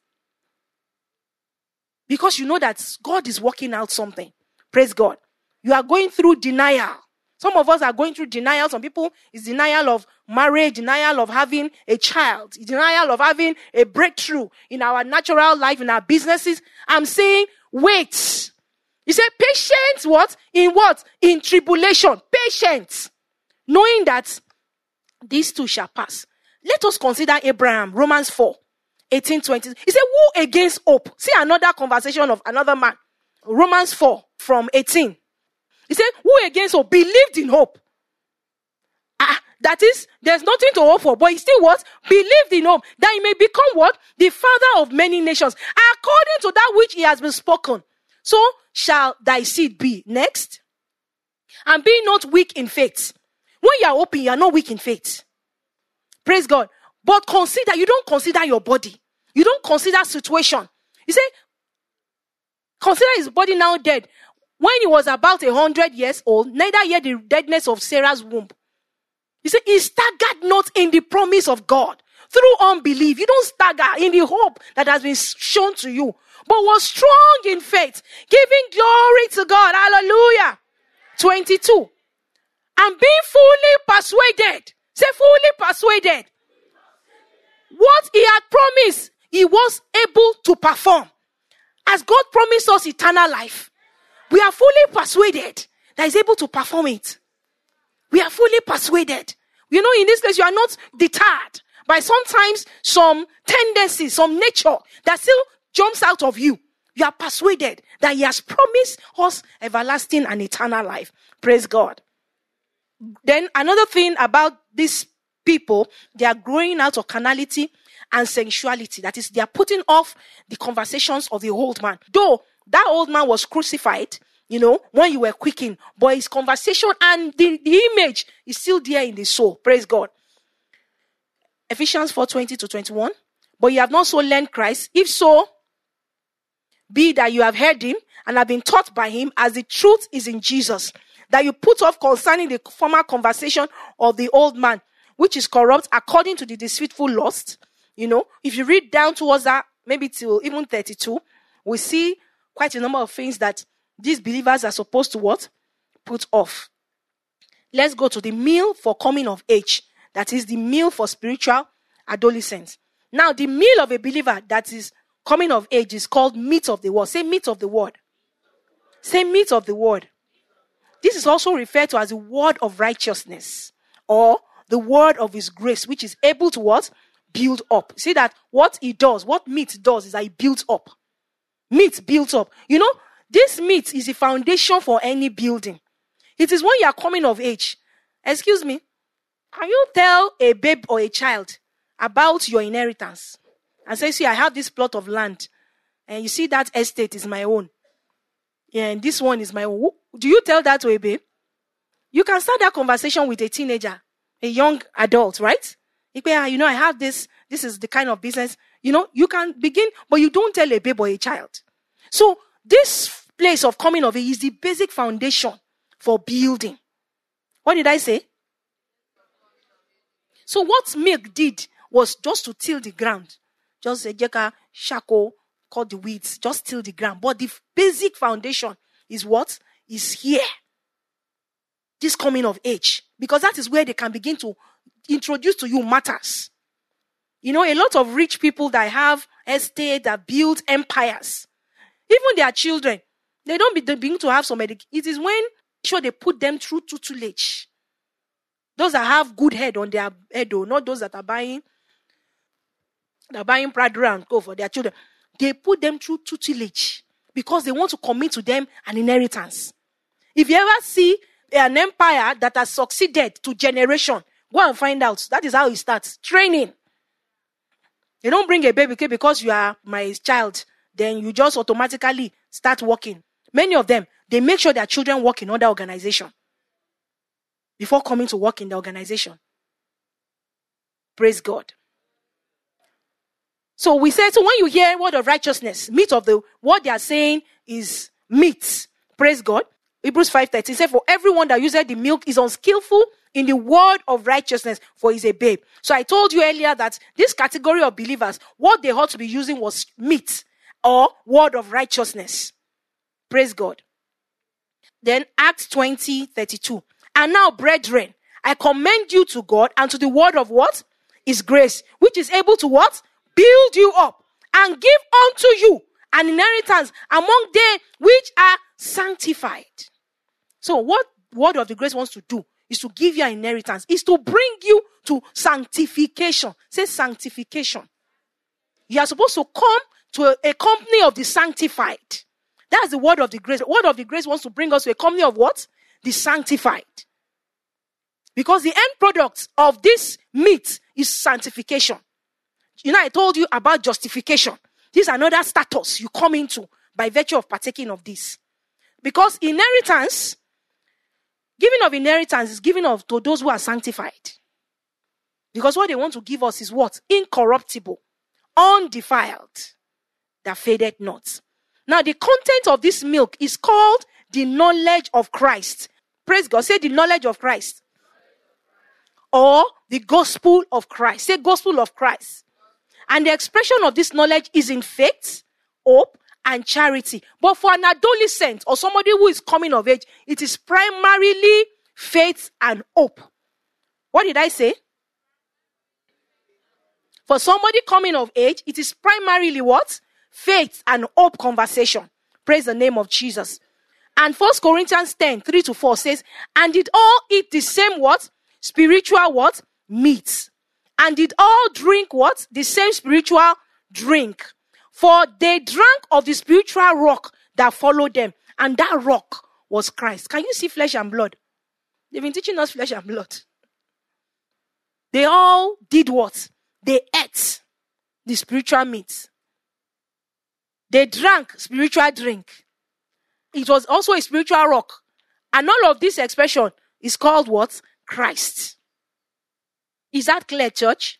Because you know that God is working out something. Praise God. You are going through denial. Some of us are going through denial. Some people, it's denial of marriage, denial of having a child, denial of having a breakthrough in our natural life, in our businesses. I'm saying, wait. You say, patience, what? In tribulation. Patience. Knowing that these two shall pass. Let us consider Abraham, Romans 4:18-20. He said, who against hope? See another conversation of another man. Romans 4 from 18. He said, who against hope believed in hope? That is, there's nothing to hope for, but he still what? Believed in hope, that he may become what? The father of many nations, according to that which he has been spoken. So shall thy seed be. Next. And be not weak in faith. When you are hoping, you are not weak in faith. Praise God. But you don't consider your body. You don't consider situation. You say, consider his body now dead. When he was about 100 years old, neither yet the deadness of Sarah's womb. He said, he staggered not in the promise of God through unbelief. You don't stagger in the hope that has been shown to you, but was strong in faith, giving glory to God. Hallelujah. 22. And being fully persuaded. Say fully persuaded. What he had promised, he was able to perform. As God promised us eternal life, we are fully persuaded that he's able to perform it. We are fully persuaded. You know, in this case, you are not deterred by sometimes some tendencies, some nature that still jumps out of you. You are persuaded that he has promised us everlasting and eternal life. Praise God. Then another thing about these people, they are growing out of carnality and sensuality. That is, they are putting off the conversations of the old man. Though that old man was crucified, when you were quickened, but his conversation and the image is still there in the soul. Praise God. Ephesians 4:20-21. But you have not so learned Christ. If so, be that you have heard him and have been taught by him, as the truth is in Jesus, that you put off concerning the former conversation of the old man, which is corrupt according to the deceitful lust. If you read down towards that, maybe till even 32, we see quite a number of things that these believers are supposed to what? Put off. Let's go to the meal for coming of age. That is the meal for spiritual adolescents. Now, the meal of a believer that is coming of age is called meat of the word. Say meat of the word. Say meat of the word. This is also referred to as the word of righteousness, or the word of his grace, which is able to what? Build up. See that what it does, what meat does is that it builds up. Meat builds up. This meat is the foundation for any building. It is when you are coming of age. Excuse me. Can you tell a babe or a child about your inheritance? And say, see, I have this plot of land. And you see that estate is my own. Yeah, and this one is my own. Do you tell that to a babe? You can start that conversation with a teenager, a young adult, right? I have this. This is the kind of business. You can begin, but you don't tell a babe or a child. So this place of coming of age is the basic foundation for building. What did I say? So what milk did was just to till the ground. Just a jeka, shako, cut the weeds, just till the ground. But the basic foundation is what? Is here. This coming of age. Because that is where they can begin to introduce to you matters. A lot of rich people that have estate, that build empires, even their children, they begin to have some education. It is when they put them through tutelage. Those that have good head on their head, not those that are buying Pradra and Co for their children. They put them through tutelage because they want to commit to them an inheritance. If you ever see an empire that has succeeded to generation, go and find out. That is how it starts. Training. They don't bring a baby because you are my child. Then you just automatically start working. Many of them, they make sure their children work in other organization before coming to work in the organization. Praise God. So we say, so when you hear word of righteousness, what they are saying is meat. Praise God. Hebrews 5:13 says, for everyone that uses the milk is unskillful in the word of righteousness, for he's a babe. So I told you earlier that this category of believers, what they ought to be using was meat or word of righteousness. Praise God. Then Acts 20:32. And now, brethren, I commend you to God and to the word of what? His grace, which is able to what? Build you up and give unto you an inheritance among them which are sanctified. So what word of the grace wants to do is to give you an inheritance, is to bring you to sanctification. Say sanctification. You are supposed to come to a company of the sanctified. That's the word of the grace. The word of the grace wants to bring us to a company of what? The sanctified. Because the end product of this meat is sanctification. I told you about justification. This is another status you come into by virtue of partaking of this. Because inheritance, giving of inheritance is given to those who are sanctified. Because what they want to give us is what? Incorruptible, undefiled, that fadeth not. Now the content of this milk is called the knowledge of Christ. Praise God. Say the knowledge of Christ. Or the gospel of Christ. Say gospel of Christ. And the expression of this knowledge is in faith, hope, and charity. But for an adolescent or somebody who is coming of age, it is primarily faith and hope. What did I say? For somebody coming of age, it is primarily what? Faith and hope conversation. Praise the name of Jesus. And 1 Corinthians 10:3-4 says, and did all eat the same what? Spiritual what? Meat. And did all drink what? The same spiritual drink. For they drank of the spiritual rock that followed them, and that rock was Christ. Can you see flesh and blood? They've been teaching us flesh and blood. They all did what? They ate the spiritual meat. They drank spiritual drink. It was also a spiritual rock. And all of this expression is called what? Christ. Is that clear, church?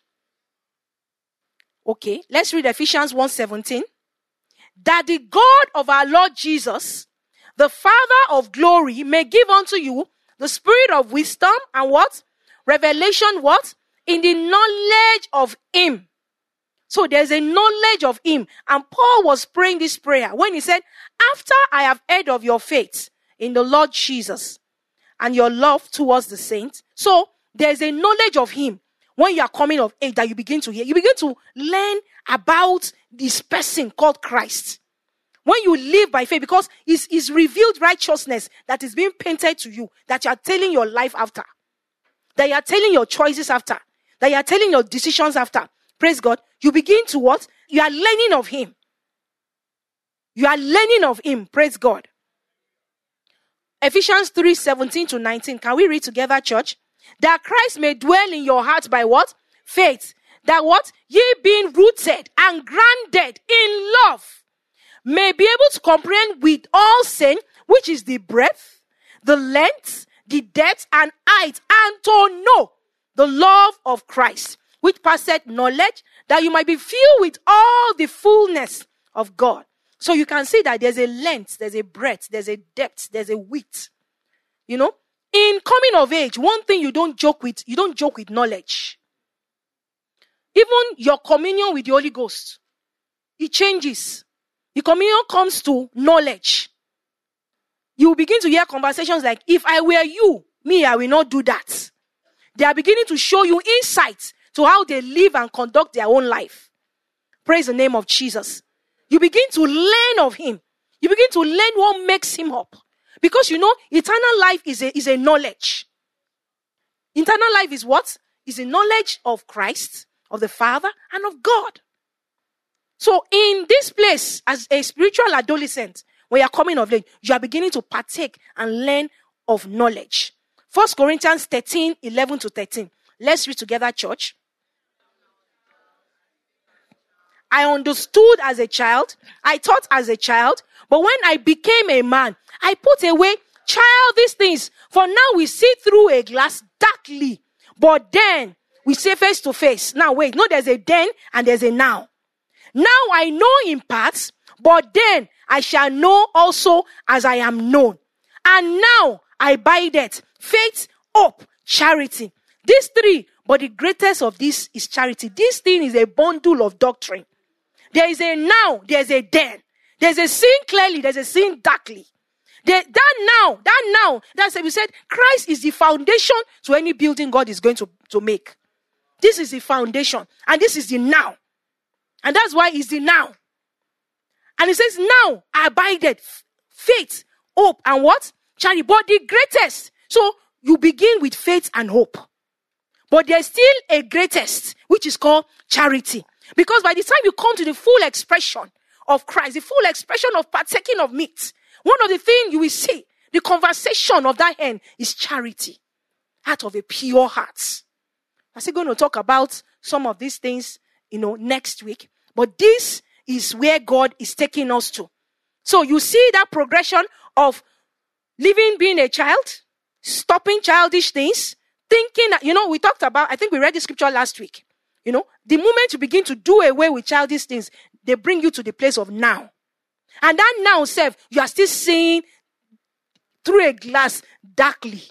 Okay, let's read Ephesians 1:17. That the God of our Lord Jesus, the Father of glory, may give unto you the spirit of wisdom and what? Revelation what? In the knowledge of him. So there's a knowledge of him. And Paul was praying this prayer when he said, after I have heard of your faith in the Lord Jesus and your love towards the saints. So there's a knowledge of him. When you are coming of age that you begin to hear, you begin to learn about this person called Christ. When you live by faith, because it's revealed righteousness that is being painted to you, that you are telling your life after, that you are telling your choices after, that you are telling your decisions after. Praise God. You begin to what? You are learning of him. You are learning of him. Praise God. Ephesians 3:17-19. Can we read together, church? That Christ may dwell in your hearts by what? Faith. That what? Ye being rooted and grounded in love, may be able to comprehend with all saints, which is the breadth, the length, the depth and height, and to know the love of Christ, which passeth knowledge, that you might be filled with all the fullness of God. So you can see that there's a length, there's a breadth, there's a depth, there's a width. You know, in coming of age, one thing you don't joke with knowledge. Even your communion with the Holy Ghost, it changes. The communion comes to knowledge. You begin to hear conversations like, if I were you, me, I will not do that. They are beginning to show you insights to how they live and conduct their own life. Praise the name of Jesus. You begin to learn of him. You begin to learn what makes him up. Because you know, eternal life is a knowledge. Eternal life is what? Is a knowledge of Christ, of the Father, and of God. So in this place, as a spiritual adolescent, when you are coming of age, you are beginning to partake and learn of knowledge. 1 Corinthians 13:11-13. Let's read together, church. I understood as a child, I taught as a child, but when I became a man, I put away childish things. For now we see through a glass darkly, but then we see face to face. Now wait, no, there's a then and there's a now. Now I know in parts, but then I shall know also as I am known. And now I abide it, faith, hope, charity. These three, but the greatest of this is charity. This thing is a bundle of doctrine. There is a now, there's a then. There's a sin clearly, there's a sin darkly. That now, that's we said Christ is the foundation to any building God is going to make. This is the foundation, and this is the now. And that's why it's the now. And it says, now I abided faith, hope, and what? Charity. But the greatest. So you begin with faith and hope. But there's still a greatest, which is called charity. Because by the time you come to the full expression of Christ, the full expression of partaking of meat, one of the things you will see, the conversation of that end is charity. Out of a pure heart. I'm still going to talk about some of these things, next week. But this is where God is taking us to. So you see that progression of living, being a child, stopping childish things, thinking that, we talked about, I think we read the scripture last week. The moment you begin to do away with childish things, they bring you to the place of now. And that now self, you are still seeing through a glass darkly.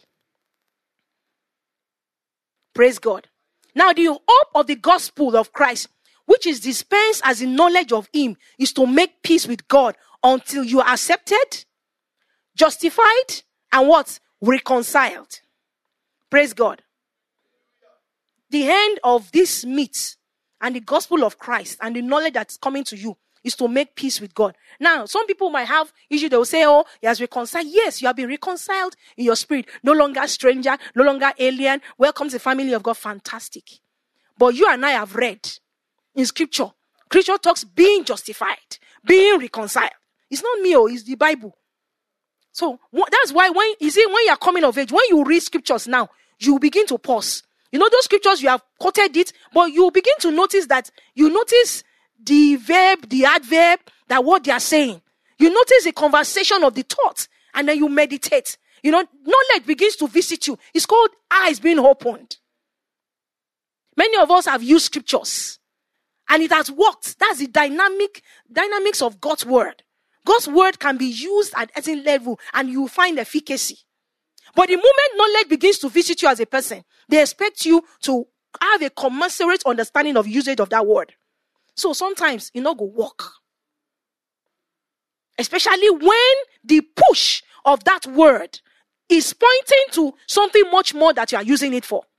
Praise God. Now the hope of the gospel of Christ, which is dispensed as the knowledge of him, is to make peace with God until you are accepted, justified, and what? Reconciled. Praise God. The end of this meat and the gospel of Christ and the knowledge that's coming to you is to make peace with God. Now, some people might have issue. They will say, oh, he has reconciled. Yes, you have been reconciled in your spirit. No longer stranger, no longer alien. Welcome to the family of God. Fantastic. But you and I have read in scripture, Scripture talks being justified, being reconciled. It's not me, it's the Bible. So that's why when you are coming of age, when you read scriptures now, you begin to pause. You know those scriptures, you have quoted it, but you begin to notice the verb, the adverb, that what they are saying. You notice the conversation of the thoughts, and then you meditate. Knowledge begins to visit you. It's called eyes being opened. Many of us have used scriptures, and it has worked. That's the dynamics of God's word. God's word can be used at any level, and you will find efficacy. But the moment knowledge begins to visit you as a person, they expect you to have a commensurate understanding of usage of that word. So sometimes it not go work. Especially when the push of that word is pointing to something much more that you are using it for.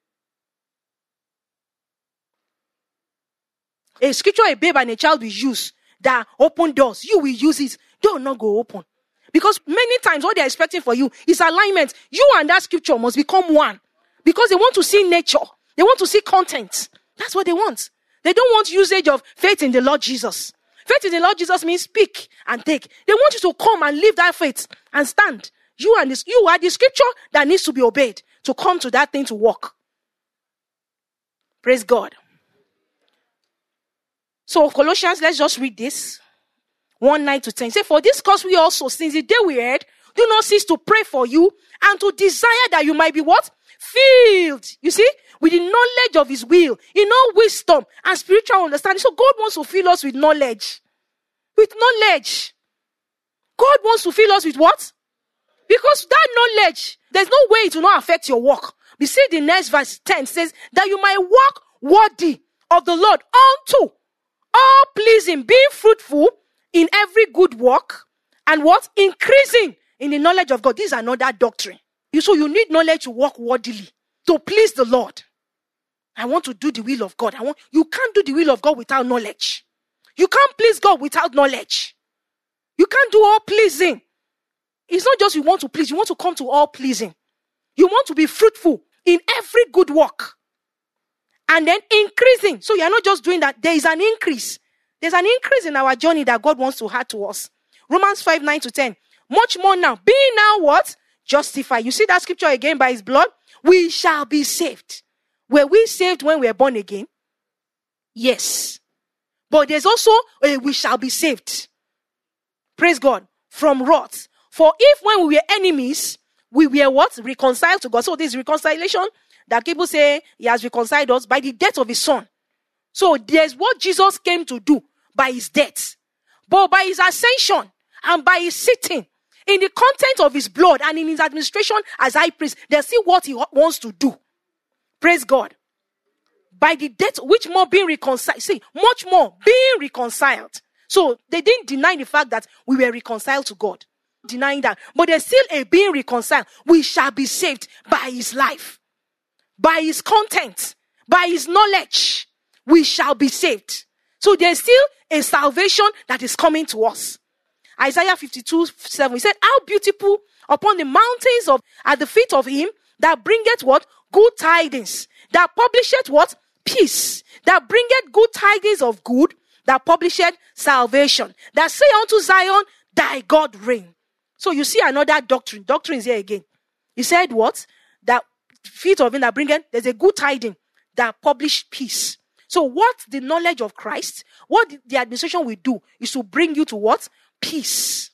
A scripture a babe and a child will use that open doors. You will use it. They will not go open. Because many times what they are expecting for you is alignment. You and that scripture must become one. Because they want to see nature. They want to see content. That's what they want. They don't want usage of faith in the Lord Jesus. Faith in the Lord Jesus means speak and take. They want you to come and live that faith and stand. You are the scripture that needs to be obeyed to come to that thing to work. Praise God. So Colossians, let's just read this. 1:9-10. Say, for this cause we also, since the day we heard, do not cease to pray for you and to desire that you might be what? Filled. You see? With the knowledge of his will, in all wisdom and spiritual understanding. So God wants to fill us with knowledge. With knowledge. God wants to fill us with what? Because that knowledge, there's no way it will not affect your work. We see the next verse 10 says, that you might walk worthy of the Lord unto all pleasing, being fruitful in every good work, and what? Increasing in the knowledge of God. This is another doctrine. So you need knowledge to walk worthily, to please the Lord. I want to do the will of God. You can't do the will of God without knowledge. You can't please God without knowledge. You can't do all pleasing. It's not just you want to please, you want to come to all pleasing. You want to be fruitful in every good work. And then increasing. So you're not just doing that. There is an increase. There's an increase in our journey that God wants to add to us. Romans 5:9-10. Much more now. Being now what? Justified. You see that scripture again, by his blood? We shall be saved. Were we saved when we were born again? Yes. But there's also a we shall be saved. Praise God. From wrath. For if when we were enemies, we were what? Reconciled to God. So this reconciliation that people say he has reconciled us by the death of his son. So there's what Jesus came to do by his death. But by his ascension and by his sitting in the content of his blood and in his administration as high priest, they see what he wants to do. Praise God. By the death, which more being reconciled. See, much more being reconciled. So they didn't deny the fact that we were reconciled to God. Denying that. But there's still a being reconciled. We shall be saved by his life. By his content. By his knowledge. We shall be saved. So there's still a salvation that is coming to us. Isaiah 52:7. He said, how beautiful upon the mountains at the feet of him that bringeth what? Good tidings. That publisheth what? Peace. That bringeth good tidings of good. That publisheth salvation. That say unto Zion, thy God reign. So you see another doctrine. Doctrine is here again. He said what? That feet of him that bringeth, there's a good tiding that publish peace. So what the knowledge of Christ, what the administration will do is to bring you to what? Peace.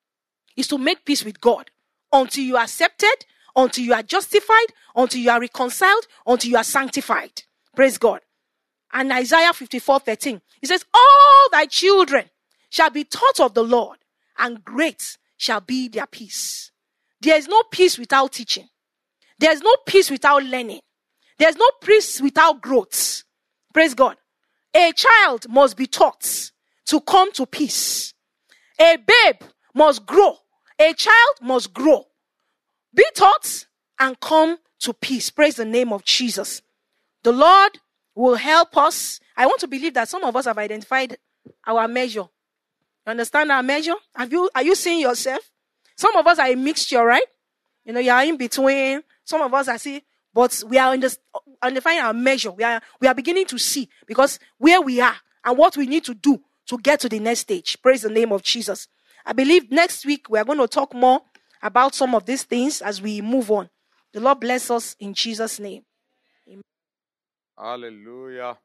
Is to make peace with God. Until you are accepted, until you are justified, until you are reconciled, until you are sanctified. Praise God. And Isaiah 54:13. It says, all thy children shall be taught of the Lord, and great shall be their peace. There is no peace without teaching. There is no peace without learning. There is no peace without growth. Praise God. A child must be taught to come to peace. A babe must grow. A child must grow. Be taught and come to peace. Praise the name of Jesus. The Lord will help us. I want to believe that some of us have identified our measure. You understand our measure? Are you seeing yourself? Some of us are a mixture, right? You are in between. Some of us are see, but we are identifying our measure. We are beginning to see because where we are and what we need to do to get to the next stage. Praise the name of Jesus. I believe next week we are going to talk more about some of these things as we move on. The Lord bless us in Jesus' name. Amen. Hallelujah.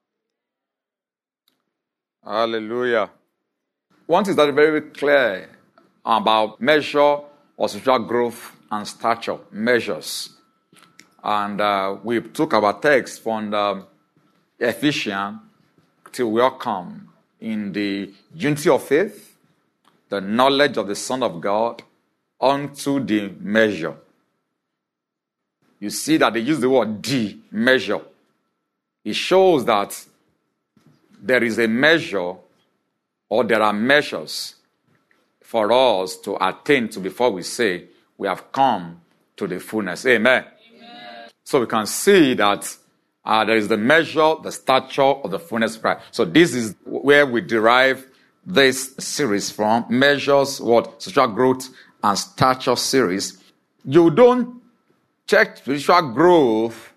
Hallelujah. One thing that is very clear about measure of spiritual growth and stature, measures. And we took our text from Ephesians till we all come in the unity of faith, the knowledge of the Son of God, unto the measure. You see that they use the word the measure. It shows that there is a measure, or there are measures for us to attain to before we say we have come to the fullness. Amen. Amen. So we can see that there is the measure, the stature of the fullness of Christ. So this is where we derive this series from. Measures, spiritual growth and stature series. You don't check spiritual growth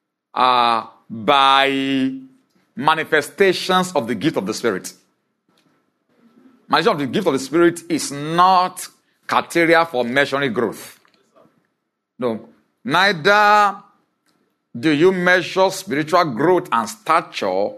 by manifestations of the gift of the Spirit. Manifestation of the gift of the Spirit is not criteria for measuring growth. No. Neither do you measure spiritual growth and stature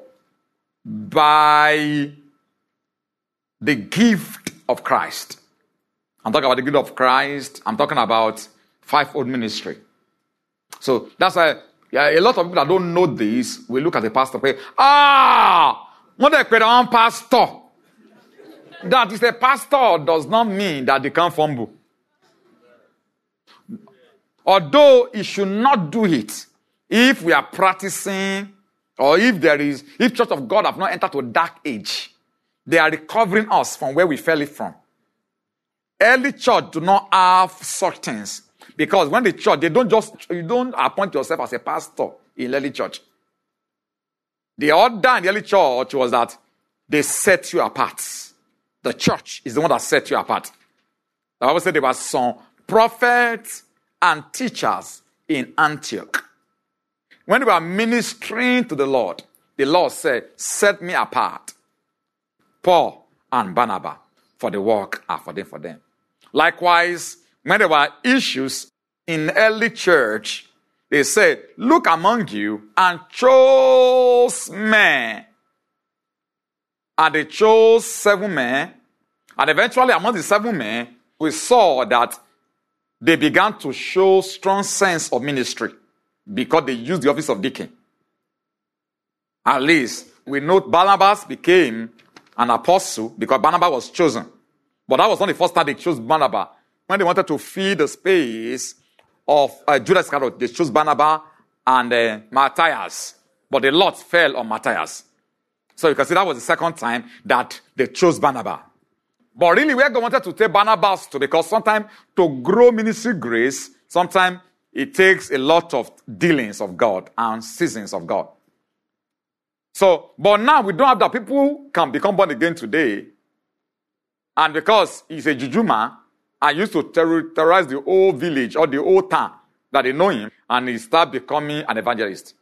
by the gift of Christ. I'm talking about the gift of Christ. I'm talking about fivefold ministry. So that's why a lot of people that don't know this will look at the pastor and say, what they call pastor. That is a pastor does not mean that they can't fumble. Although he should not do it if we are practicing, or if Church of God have not entered to a dark age. They are recovering us from where we fell it from. Early church do not have such things. Because when the church, you don't appoint yourself as a pastor in early church. The order in the early church was that they set you apart. The church is the one that set you apart. The Bible said there were some prophets and teachers in Antioch. When they were ministering to the Lord said, set me apart, Paul and Barnabas, for the work are for them. Likewise, when there were issues in early church, they said, look among you and chose men. And they chose 7 men. And eventually among the 7 men, we saw that they began to show strong sense of ministry because they used the office of deacon. At least we know Barnabas became an apostle because Barnabas was chosen. But that was not the first time they chose Barnabas. When they wanted to fill the space of Judas Iscariot, they chose Barnabas and Matthias. But the lot fell on Matthias. So you can see that was the second time that they chose Barnabas. But really, where God wanted to take Barnabas to, because sometimes to grow ministry grace, sometimes it takes a lot of dealings of God and seasons of God. So, but now we don't have that. People can become born again today. And because he's a juju man, I used to terrorize the whole village or the whole town that they know him, and he started becoming an evangelist.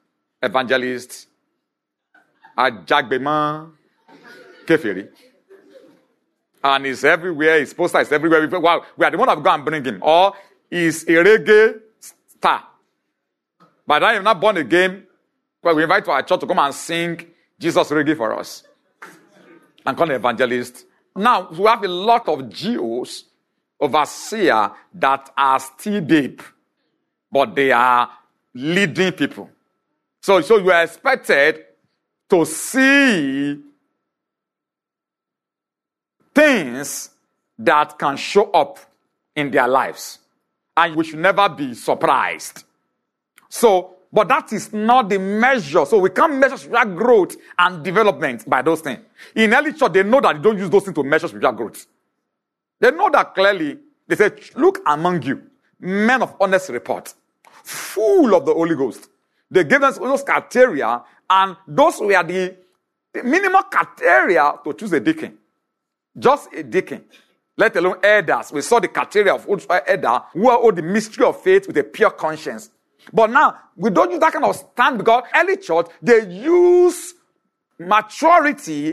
Ajagbeman Kefiri. And he's everywhere, his poster is everywhere. Wow, we are the one that go and bring him. Or he's a reggae star. By the time he's not born again, well, we invite to our church to come and sing Jesus reggae for us. And call an evangelist. Now, we have a lot of GOs, overseer, that are still babe. But they are leading people. So you are expected to see things that can show up in their lives. And we should never be surprised. So, but that is not the measure. So we can't measure spiritual growth and development by those things. In early church, they know that they don't use those things to measure spiritual growth. They know that clearly. They say, look among you, men of honest report, full of the Holy Ghost. They gave us those criteria, and those were the minimum criteria to choose a deacon. Just a deacon, let alone elders. We saw the criteria of elder who hold the mystery of faith with a pure conscience. But now, we don't use that kind of stand because early church, they use maturity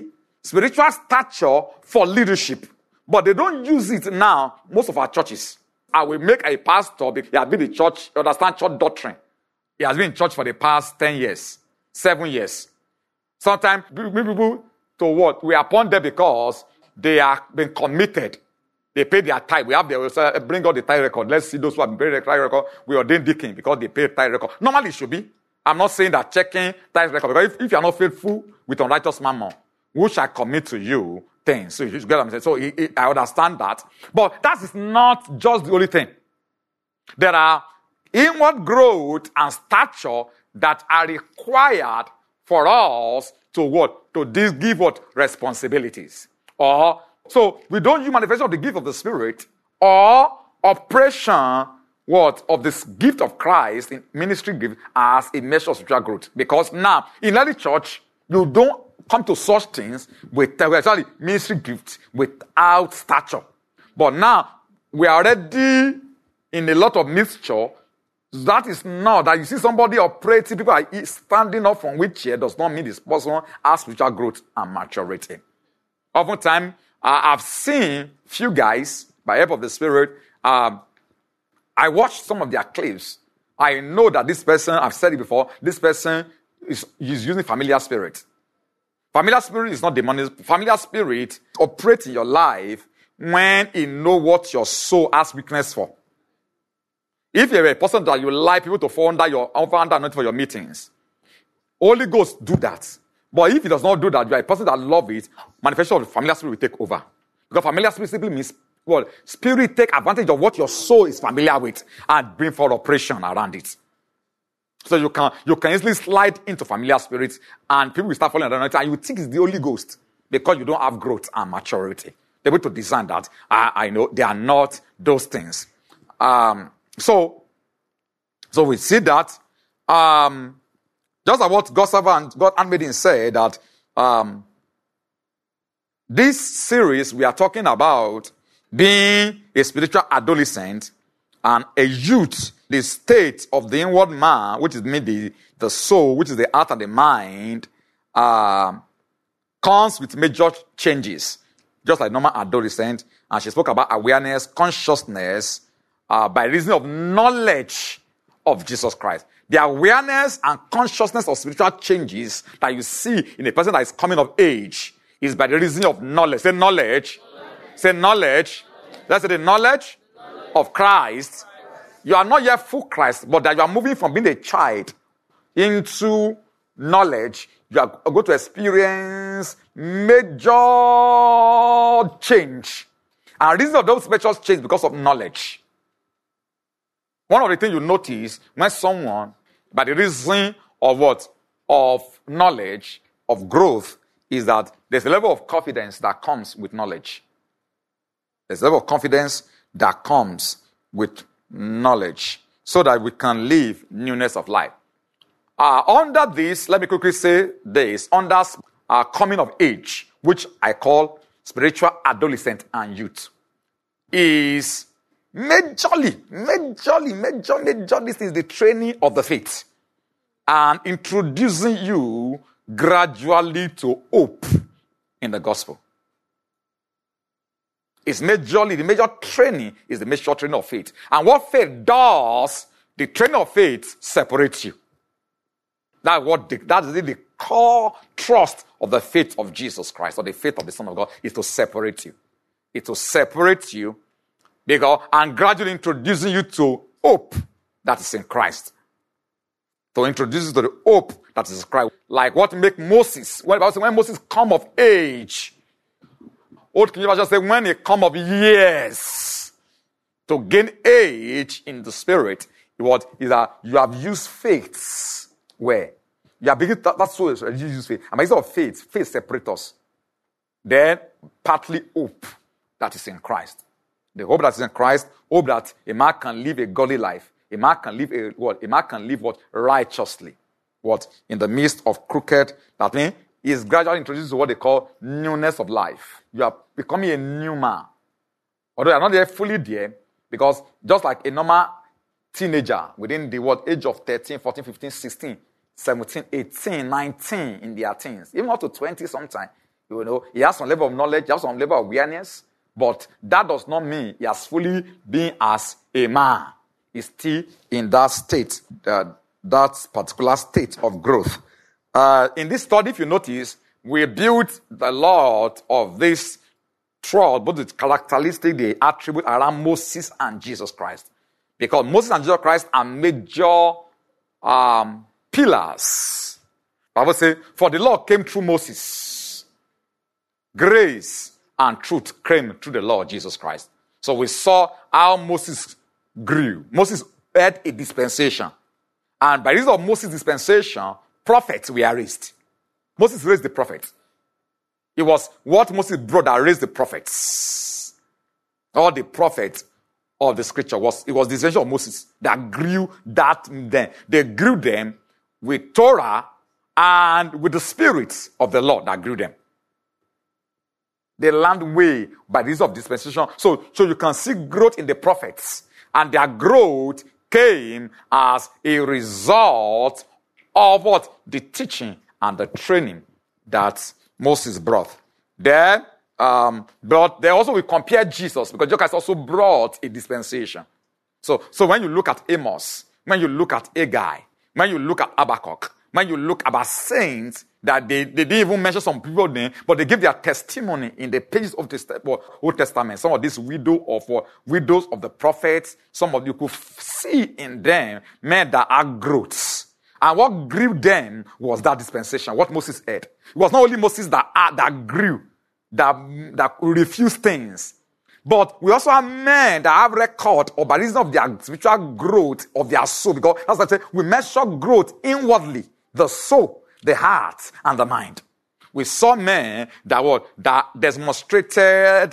spiritual stature for leadership. But they don't use it now, most of our churches. I will make a pastor, he has been in church, you understand church doctrine. He has been in church for the past 10 years, 7 years. Sometimes people to what? We appoint them because they have been committed. They pay their tithe. We have their, bring out the tithe record. Let's see those who have been paying the tithe record. We ordain deacon because they pay tithe record. Normally it should be. I'm not saying that checking tithe record. Because if you are not faithful with unrighteous mammon, who shall commit to you things? So you get what I'm saying. So I understand that. But that is not just the only thing. There are inward growth and stature that are required for us to what? To give what? Responsibilities. Or, so we don't use manifestation of the gift of the Spirit or operation what? Of this gift of Christ in ministry gift as a measure of spiritual growth. Because now, in early church, you don't come to such things with actually ministry gifts without stature. But now, we are already in a lot of mixture. That is not that you see somebody operating, people are standing up from wheelchair does not mean this person has spiritual growth and maturity. Oftentimes, I've seen few guys, by help of the Spirit, I watched some of their clips. I know that this person, I've said it before, this person is using familiar spirit. Familiar spirit is not demonic. Familiar spirit operates in your life when you know what your soul has weakness for. If you're a person that you like people to fall under anointing for your meetings, Holy Ghost do that. But if it does not do that, you are a person that loves it, manifestation of the familiar spirit will take over. Because familiar spirit simply means, well, spirit take advantage of what your soul is familiar with and bring for operation around it. So you can easily slide into familiar spirits and people will start falling under anointing and you think it's the Holy Ghost because you don't have growth and maturity. They're able to design that. I know they are not those things. So we see that, just like what God's servant, God handmaiden said, that this series we are talking about being a spiritual adolescent and a youth, the state of the inward man, which is maybe the soul, which is the heart and the mind, comes with major changes, just like normal adolescent. And she spoke about awareness, consciousness, by reason of knowledge of Jesus Christ. The awareness and consciousness of spiritual changes that you see in a person that is coming of age is by the reason of knowledge. Say knowledge. Say knowledge. Let's say the knowledge of Christ. You are not yet full Christ, but that you are moving from being a child into knowledge. You are going to experience major change. And the reason of those major change because of knowledge. One of the things you notice when someone, by the reason of what? Of knowledge, of growth, is that there's a level of confidence that comes with knowledge. There's a level of confidence that comes with knowledge so that we can live newness of life. Under this, let me quickly say this, under coming of age, which I call spiritual adolescent and youth, is majorly, this is the training of the faith and introducing you gradually to hope in the gospel. It's majorly, the major training is the major training of faith. And what faith does, the training of faith separates you. That is the core trust of the faith of Jesus Christ, or the faith of the Son of God, is to separate you. It's to separate you and gradually introducing you to hope that is in Christ. To introduce you to the hope that is in Christ. Like what make Moses, when Moses come of age, Old King James just say, when he come of years, to gain age in the spirit, is that you have used faith where? You are beginning, that's so you use faith. And instead of faith separates us. Then, partly hope that is in Christ. The hope that is in Christ, hope that a man can live a godly life. A man can live A man can live righteously. In the midst of crooked, that means he is gradually introduced to what they call newness of life. You are becoming a new man. Although you are not yet fully there, because just like a normal teenager within the age of 13, 14, 15, 16, 17, 18, 19 in their teens, even up to 20 sometimes, You know, he has some level of knowledge, he has some level of awareness, but that does not mean he has fully been as a man. He's still in that state, that particular state of growth. In this study, if you notice, we built a lot of this throughout, both the characteristic, the attribute around Moses and Jesus Christ. Because Moses and Jesus Christ are major pillars. I would say, for the law came through Moses. Grace and truth came through the Lord Jesus Christ. So we saw how Moses grew. Moses had a dispensation. And by reason of Moses' dispensation, prophets were raised. Moses raised the prophets. It was what Moses brought that raised the prophets. All the prophets of the scripture it was the dispensation of Moses that grew that them. They grew them with Torah and with the Spirit of the Lord that grew them. They learned way by reason of dispensation. So you can see growth in the prophets. And their growth came as a result of what? The teaching and the training that Moses brought. Then, but they also will compare Jesus, because Jesus also brought a dispensation. So when you look at Amos, when you look at Haggai, when you look at Habakkuk, when you look about saints, that they didn't even mention some people name, but they give their testimony in the pages of the Old Testament. Some of these widows of the prophets, some of you could see in them men that are growths. And what grew them was that dispensation, what Moses had. It was not only Moses that grew, that refused things. But we also have men that have record of by reason of their spiritual growth of their soul. Because as I said, we measure growth inwardly, the soul, the heart, and the mind. We saw men that demonstrated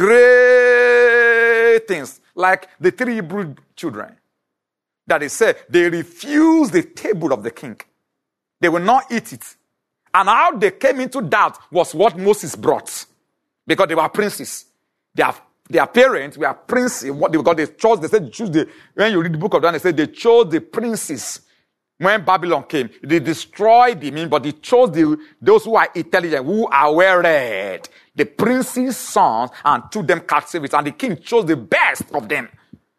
great things, like the 3 Hebrew children. That they said they refused the table of the king. They will not eat it. And how they came into that was what Moses brought. Because they were princes. Their parents were princes. Because they chose, they said, when you read the book of Daniel, they said they chose the princes. When Babylon came, they destroyed them, but they chose those who are intelligent, who are well-read. The prince's sons, and took them captivity. And the king chose the best of them.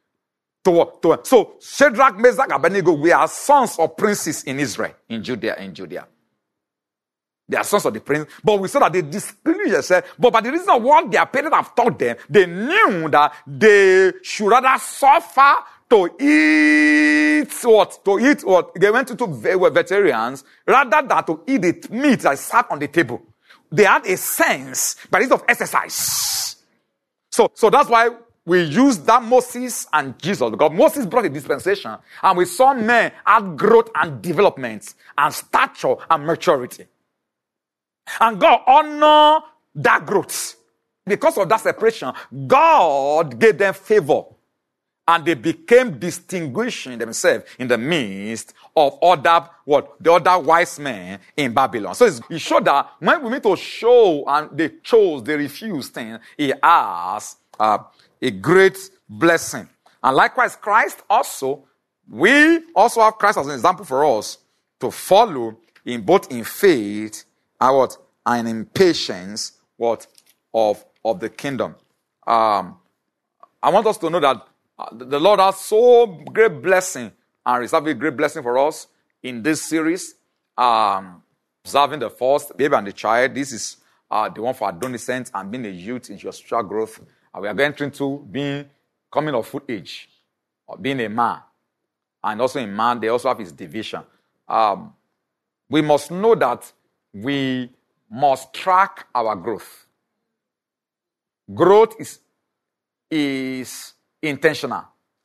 So Shadrach, Meshach, and Abednego, we are sons of princes in Israel, in Judea. They are sons of the prince, but we saw that they distinguished themselves. But by the reason of what their parents have taught them, they knew that they should rather suffer to eat what? They went into vegetarians rather than to eat the meat that sat on the table. They had a sense by reason of exercise. So that's why we use that Moses and Jesus, because Moses brought a dispensation, and we saw men add growth and development and stature and maturity. And God honored that growth. Because of that separation, God gave them favor. And they became distinguishing themselves in the midst of the other wise men in Babylon. So it showed that when we need to show and they refused things, he has a great blessing. And likewise, Christ also, we also have Christ as an example for us to follow in both in faith and in patience of the kingdom. I want us to know that the Lord has so great blessing and reserved a great blessing for us in this series. Observing the first baby and the child. This is the one for adolescents and being a youth in your spiritual growth. And we are going into coming of full age, or being a man. And also in man, they also have his division. We must know that we must track our growth. Growth is intentional.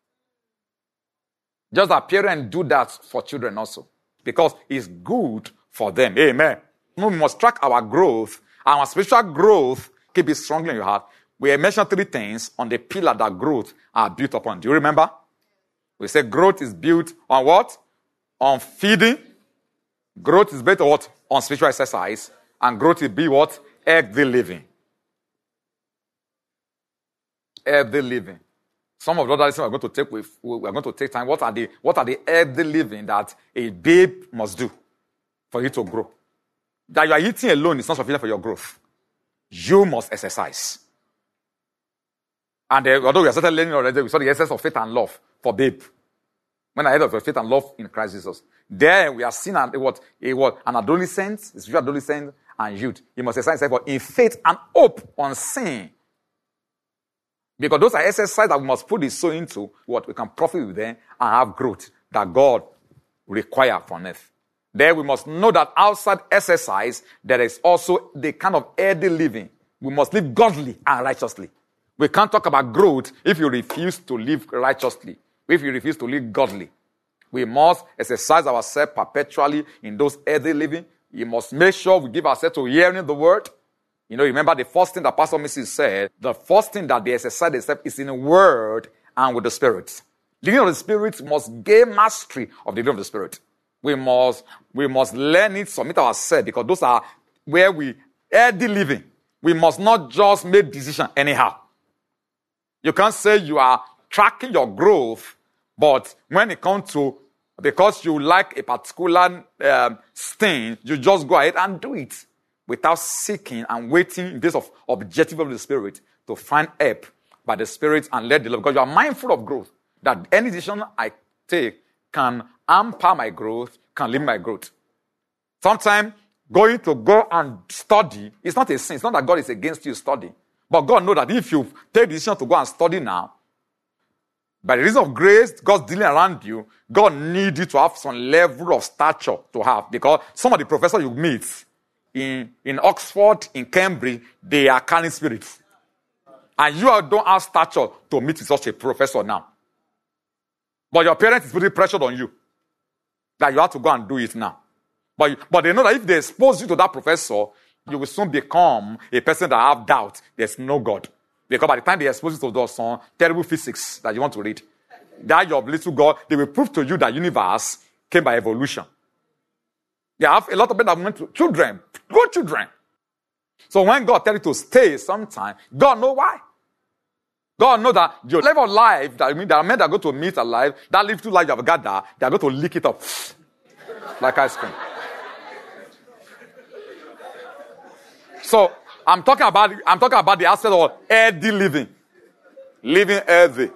Just that parents do that for children also, because it's good for them. Amen. We must track our growth. Our spiritual growth, keep it strongly in your heart. We mentioned 3 things on the pillar that growth are built upon. Do you remember? We said growth is built on what? On feeding. Growth is built on what? On spiritual exercise. And growth will be what? Healthy living. Healthy living. Some of the other things we're going to take time. What are the healthy living that a babe must do for you to grow? That you are eating alone is not sufficient for your growth. you must exercise. And although we have started learning already, we saw the essence of faith and love for babe. When I heard of faith and love in Christ Jesus, there we are seeing an adolescent, spiritual adolescent and youth. He must exercise himself in faith and hope on sin. Because those are exercises that we must put the soul into, what we can profit with them and have growth that God requires from us. There we must know that outside exercise, there is also the kind of healthy living. We must live godly and righteously. We can't talk about growth if you refuse to live righteously, if you refuse to live godly. We must exercise ourselves perpetually in those healthy living. We must make sure we give ourselves to hearing the word. Remember the first thing that Pastor Mrs. said, the first thing that they exercise themselves is in the word and with the Spirit. The living of the Spirit must gain mastery of the living of the Spirit. We must learn it, submit ourselves, because those are where we healthy living. We must not just make decisions anyhow. You can't say you are tracking your growth, but when it comes to, because you like a particular thing, you just go ahead and do it without seeking and waiting in place of objective of the Spirit to find help by the Spirit and let the love. Because you are mindful of growth, that any decision I take can hamper my growth, can limit my growth. Sometimes going to go and study is not a sin. It's not that God is against you studying. But God knows that if you take the decision to go and study now, by the reason of grace, God's dealing around you, God needs you to have some level of stature to have. Because some of the professors you meet in Oxford, in Cambridge, they are carrying spirits. And you don't have stature to meet such a professor now. But your parents is putting pressure on you that you have to go and do it now. But they know that if they expose you to that professor, you will soon become a person that have doubt. There's no God. Because by the time they expose you to those some terrible physics that you want to read, that your little God, they will prove to you that universe came by evolution. They have a lot of people that went to children, good children. So when God tells you to stay sometime, God knows why. God knows that your level of life, that there are men that go to meet alive, that little life you have gathered, they are going to lick it up like ice cream. So I'm talking about the aspect of healthy living. Living healthy.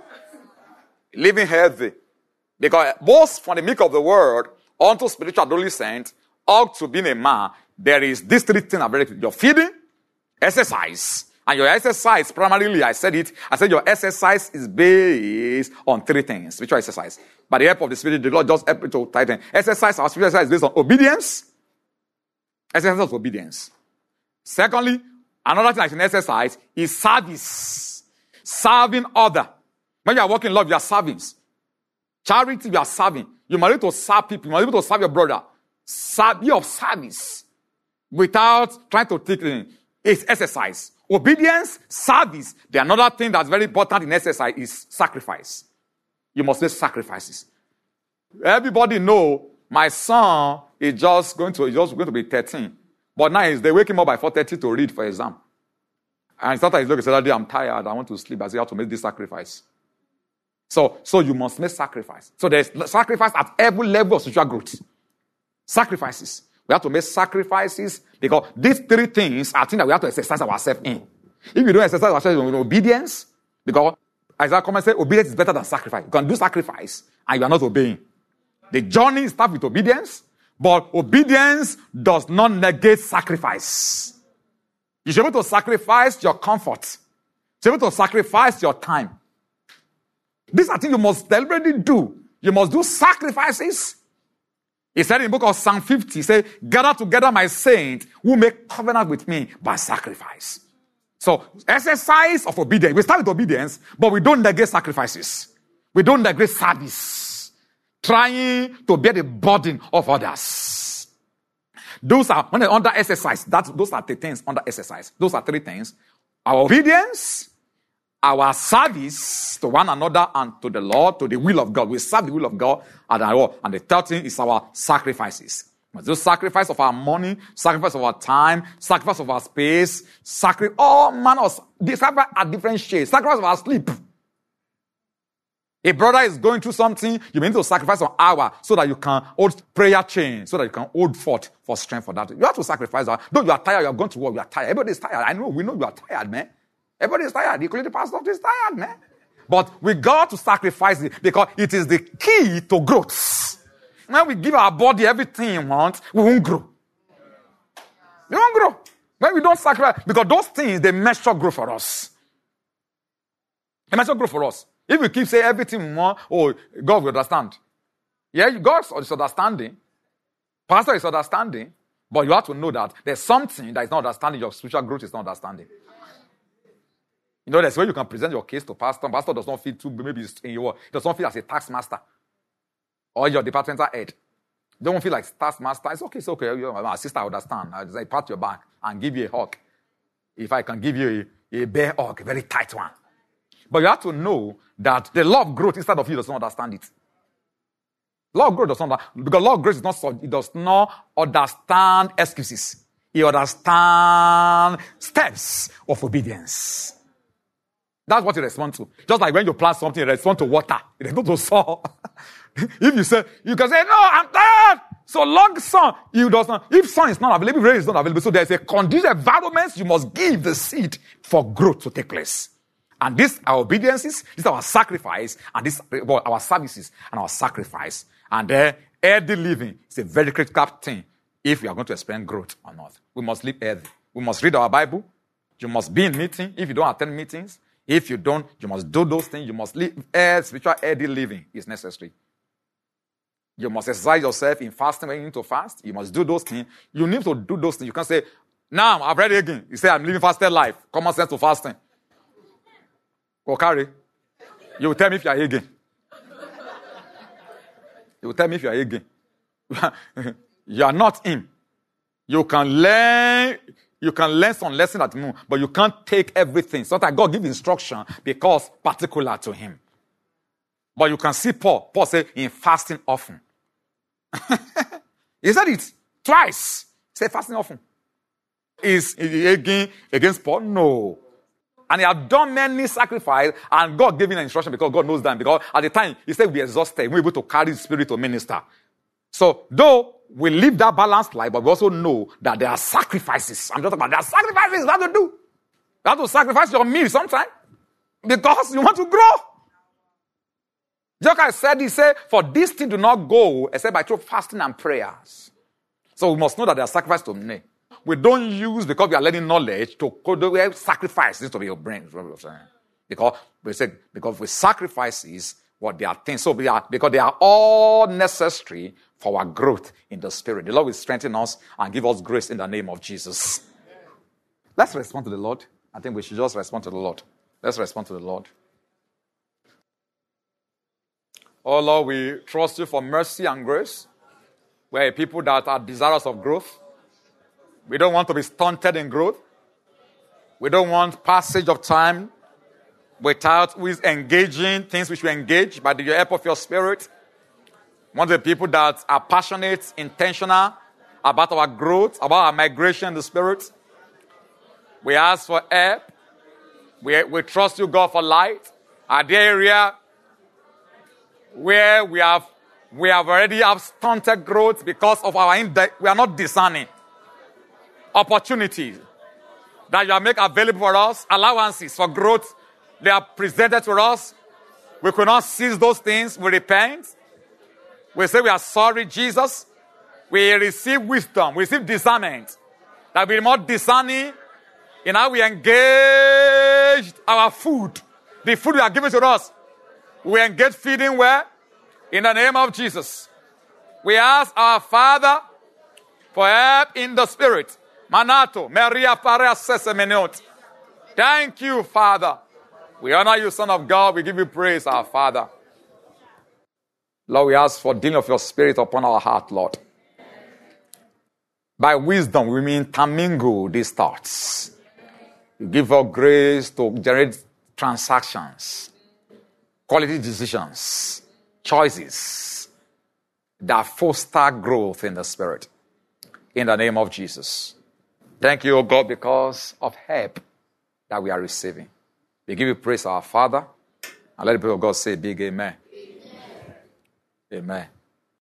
Living healthy. Because both from the milk of the word unto spiritual adolescent, up to being a man, there is these three things are very clear. Your feeding, exercise. And your exercise, primarily, I said your exercise is based on three things. Spiritual exercise. By the help of the Spirit, the Lord just help me to tighten. Exercise, our spiritual exercise is based on obedience. Exercise of obedience. Secondly, another thing I can exercise is service. Serving other. When you are working in love, you are serving. Charity, you are serving. You must be able to serve people. You must be able to serve your brother. Be of service. Without trying to take it. It's exercise. Obedience, service. The another thing that's very important in exercise is sacrifice. You must make sacrifices. Everybody know my son is just going to be 13. But now they wake him up by 4:30 to read for exam. And sometimes he's looking and say, I'm tired, I want to sleep. I say, you have to make this sacrifice. So you must make sacrifice. So there's sacrifice at every level of spiritual growth. Sacrifices. We have to make sacrifices because these three things are things that we have to exercise ourselves in. If you don't exercise ourselves in obedience, because Isaiah comment said, obedience is better than sacrifice. You can do sacrifice and you are not obeying. The journey starts with obedience, but obedience does not negate sacrifice. You should be able to sacrifice your comfort. You should be able to sacrifice your time. These are things you must deliberately do. You must do sacrifices. He said in the book of Psalm 50, he said, gather together my saints who make covenant with me by sacrifice. So, exercise of obedience. We start with obedience, but we don't negate sacrifices. We don't negate service. Trying to bear the burden of others. Those are, when they're under exercise, those are the things under exercise. Those are three things. Our obedience, our service to one another and to the Lord, to the will of God. We serve the will of God and the third thing is our sacrifices. We do sacrifice of our money, sacrifice of our time, sacrifice of our space, all manners. They sacrifice at different shades. Sacrifice of our sleep. A brother is going through something, you need to sacrifice an hour so that you can hold prayer chain, so that you can hold forth for strength for that. You have to sacrifice that. Though you are tired, you are going to work, you are tired. Everybody is tired. We know you are tired, man. Everybody is tired. Including the pastor is tired, man. But we got to sacrifice it because it is the key to growth. When we give our body everything we want, we won't grow. We won't grow. When we don't sacrifice, because those things, they measure growth for us. They measure growth for us. If we keep saying everything we want, oh, God will understand. Yeah, God is understanding. Pastor is understanding. But you have to know that there's something that is not understanding. Your spiritual growth is not understanding. You know, that's where you can present your case to pastor. Pastor does not feel too, maybe in your, does not feel as a tax master. Or your departmental head. Don't feel like task master. It's okay. My sister, I understand. I just pat your back and give you a hug. If I can give you a bare hug, a very tight one. But you have to know that the law of growth inside of you does not understand it. Law of growth does not, because law of growth does not understand excuses. It understands steps of obedience. That's what you respond to. Just like when you plant something, you respond to water. You respond to soil. If you say, you can say, no, I'm tired. So long sun, you does not. If sun is not available, rain is not available. So there's a conducive environment you must give the seed for growth to take place. And these are obediences, these are our sacrifice, and these are our services and our sacrifice. And healthy living is a very critical thing if we are going to experience growth or not. We must live healthy. We must read our Bible. You must be in meeting. If you don't attend meetings, if you don't, you must do those things. You must live spiritual healthy living is necessary. You must exercise yourself in fasting when you need to fast. You must do those things. You need to do those things. You can't say, now I've read it again. You say, I'm living fasted life. Common sense to fasting. Okari, you will tell me if you are again. You will tell me if you are again. You are not him. You can learn some lesson at the moment, but you can't take everything. Sometimes God gives instruction because particular to him. But you can see Paul. Paul said, in fasting often. He said it twice. He said fasting often. Is he against Paul? No. And he had done many sacrifices, and God gave him an instruction because God knows that. Because at the time, he said we're exhausted. We're able to carry the spirit to minister. So, though we live that balanced life, but we also know that there are sacrifices. I'm just talking about there are sacrifices you have to do. You have to sacrifice your meal sometimes because you want to grow. Jokai said, he said, for this thing do not go except by through fasting and prayers. So we must know that there are sacrifices to make. We don't use, because we are learning knowledge, to sacrifice this to be your brain. Because with sacrifices, what they are things. So because they are all necessary for our growth in the spirit. The Lord will strengthen us and give us grace in the name of Jesus. Let's respond to the Lord. I think we should just respond to the Lord. Let's respond to the Lord. Oh Lord, we trust you for mercy and grace. We are a people that are desirous of growth. We don't want to be stunted in growth. We don't want passage of time without engaging things which we engage by the help of your spirit. We want the people that are passionate, intentional about our growth, about our migration in the spirit. We ask for help. We trust you, God, for light. Are there areas where we have already have stunted growth because of we are not discerning opportunities that you have made available for us, allowances for growth, they are presented to us. We could not seize those things. We repent. We say we are sorry, Jesus. We receive wisdom. We receive discernment. That we be more discerning in how we engage our food. The food you are giving to us. We engage feeding where? In the name of Jesus. We ask our Father for help in the Spirit. Manato, Maria Parea Sesemenot. Thank you, Father. We honor you, Son of God. We give you praise, our Father. Lord, we ask for dealing of your Spirit upon our heart, Lord. By wisdom, we mean intermingle these thoughts. You give us grace to generate transactions, quality decisions, choices that foster growth in the Spirit. In the name of Jesus. Thank you, O God, because of help that we are receiving. We give you praise, our Father, And let the people of God say big amen. Amen.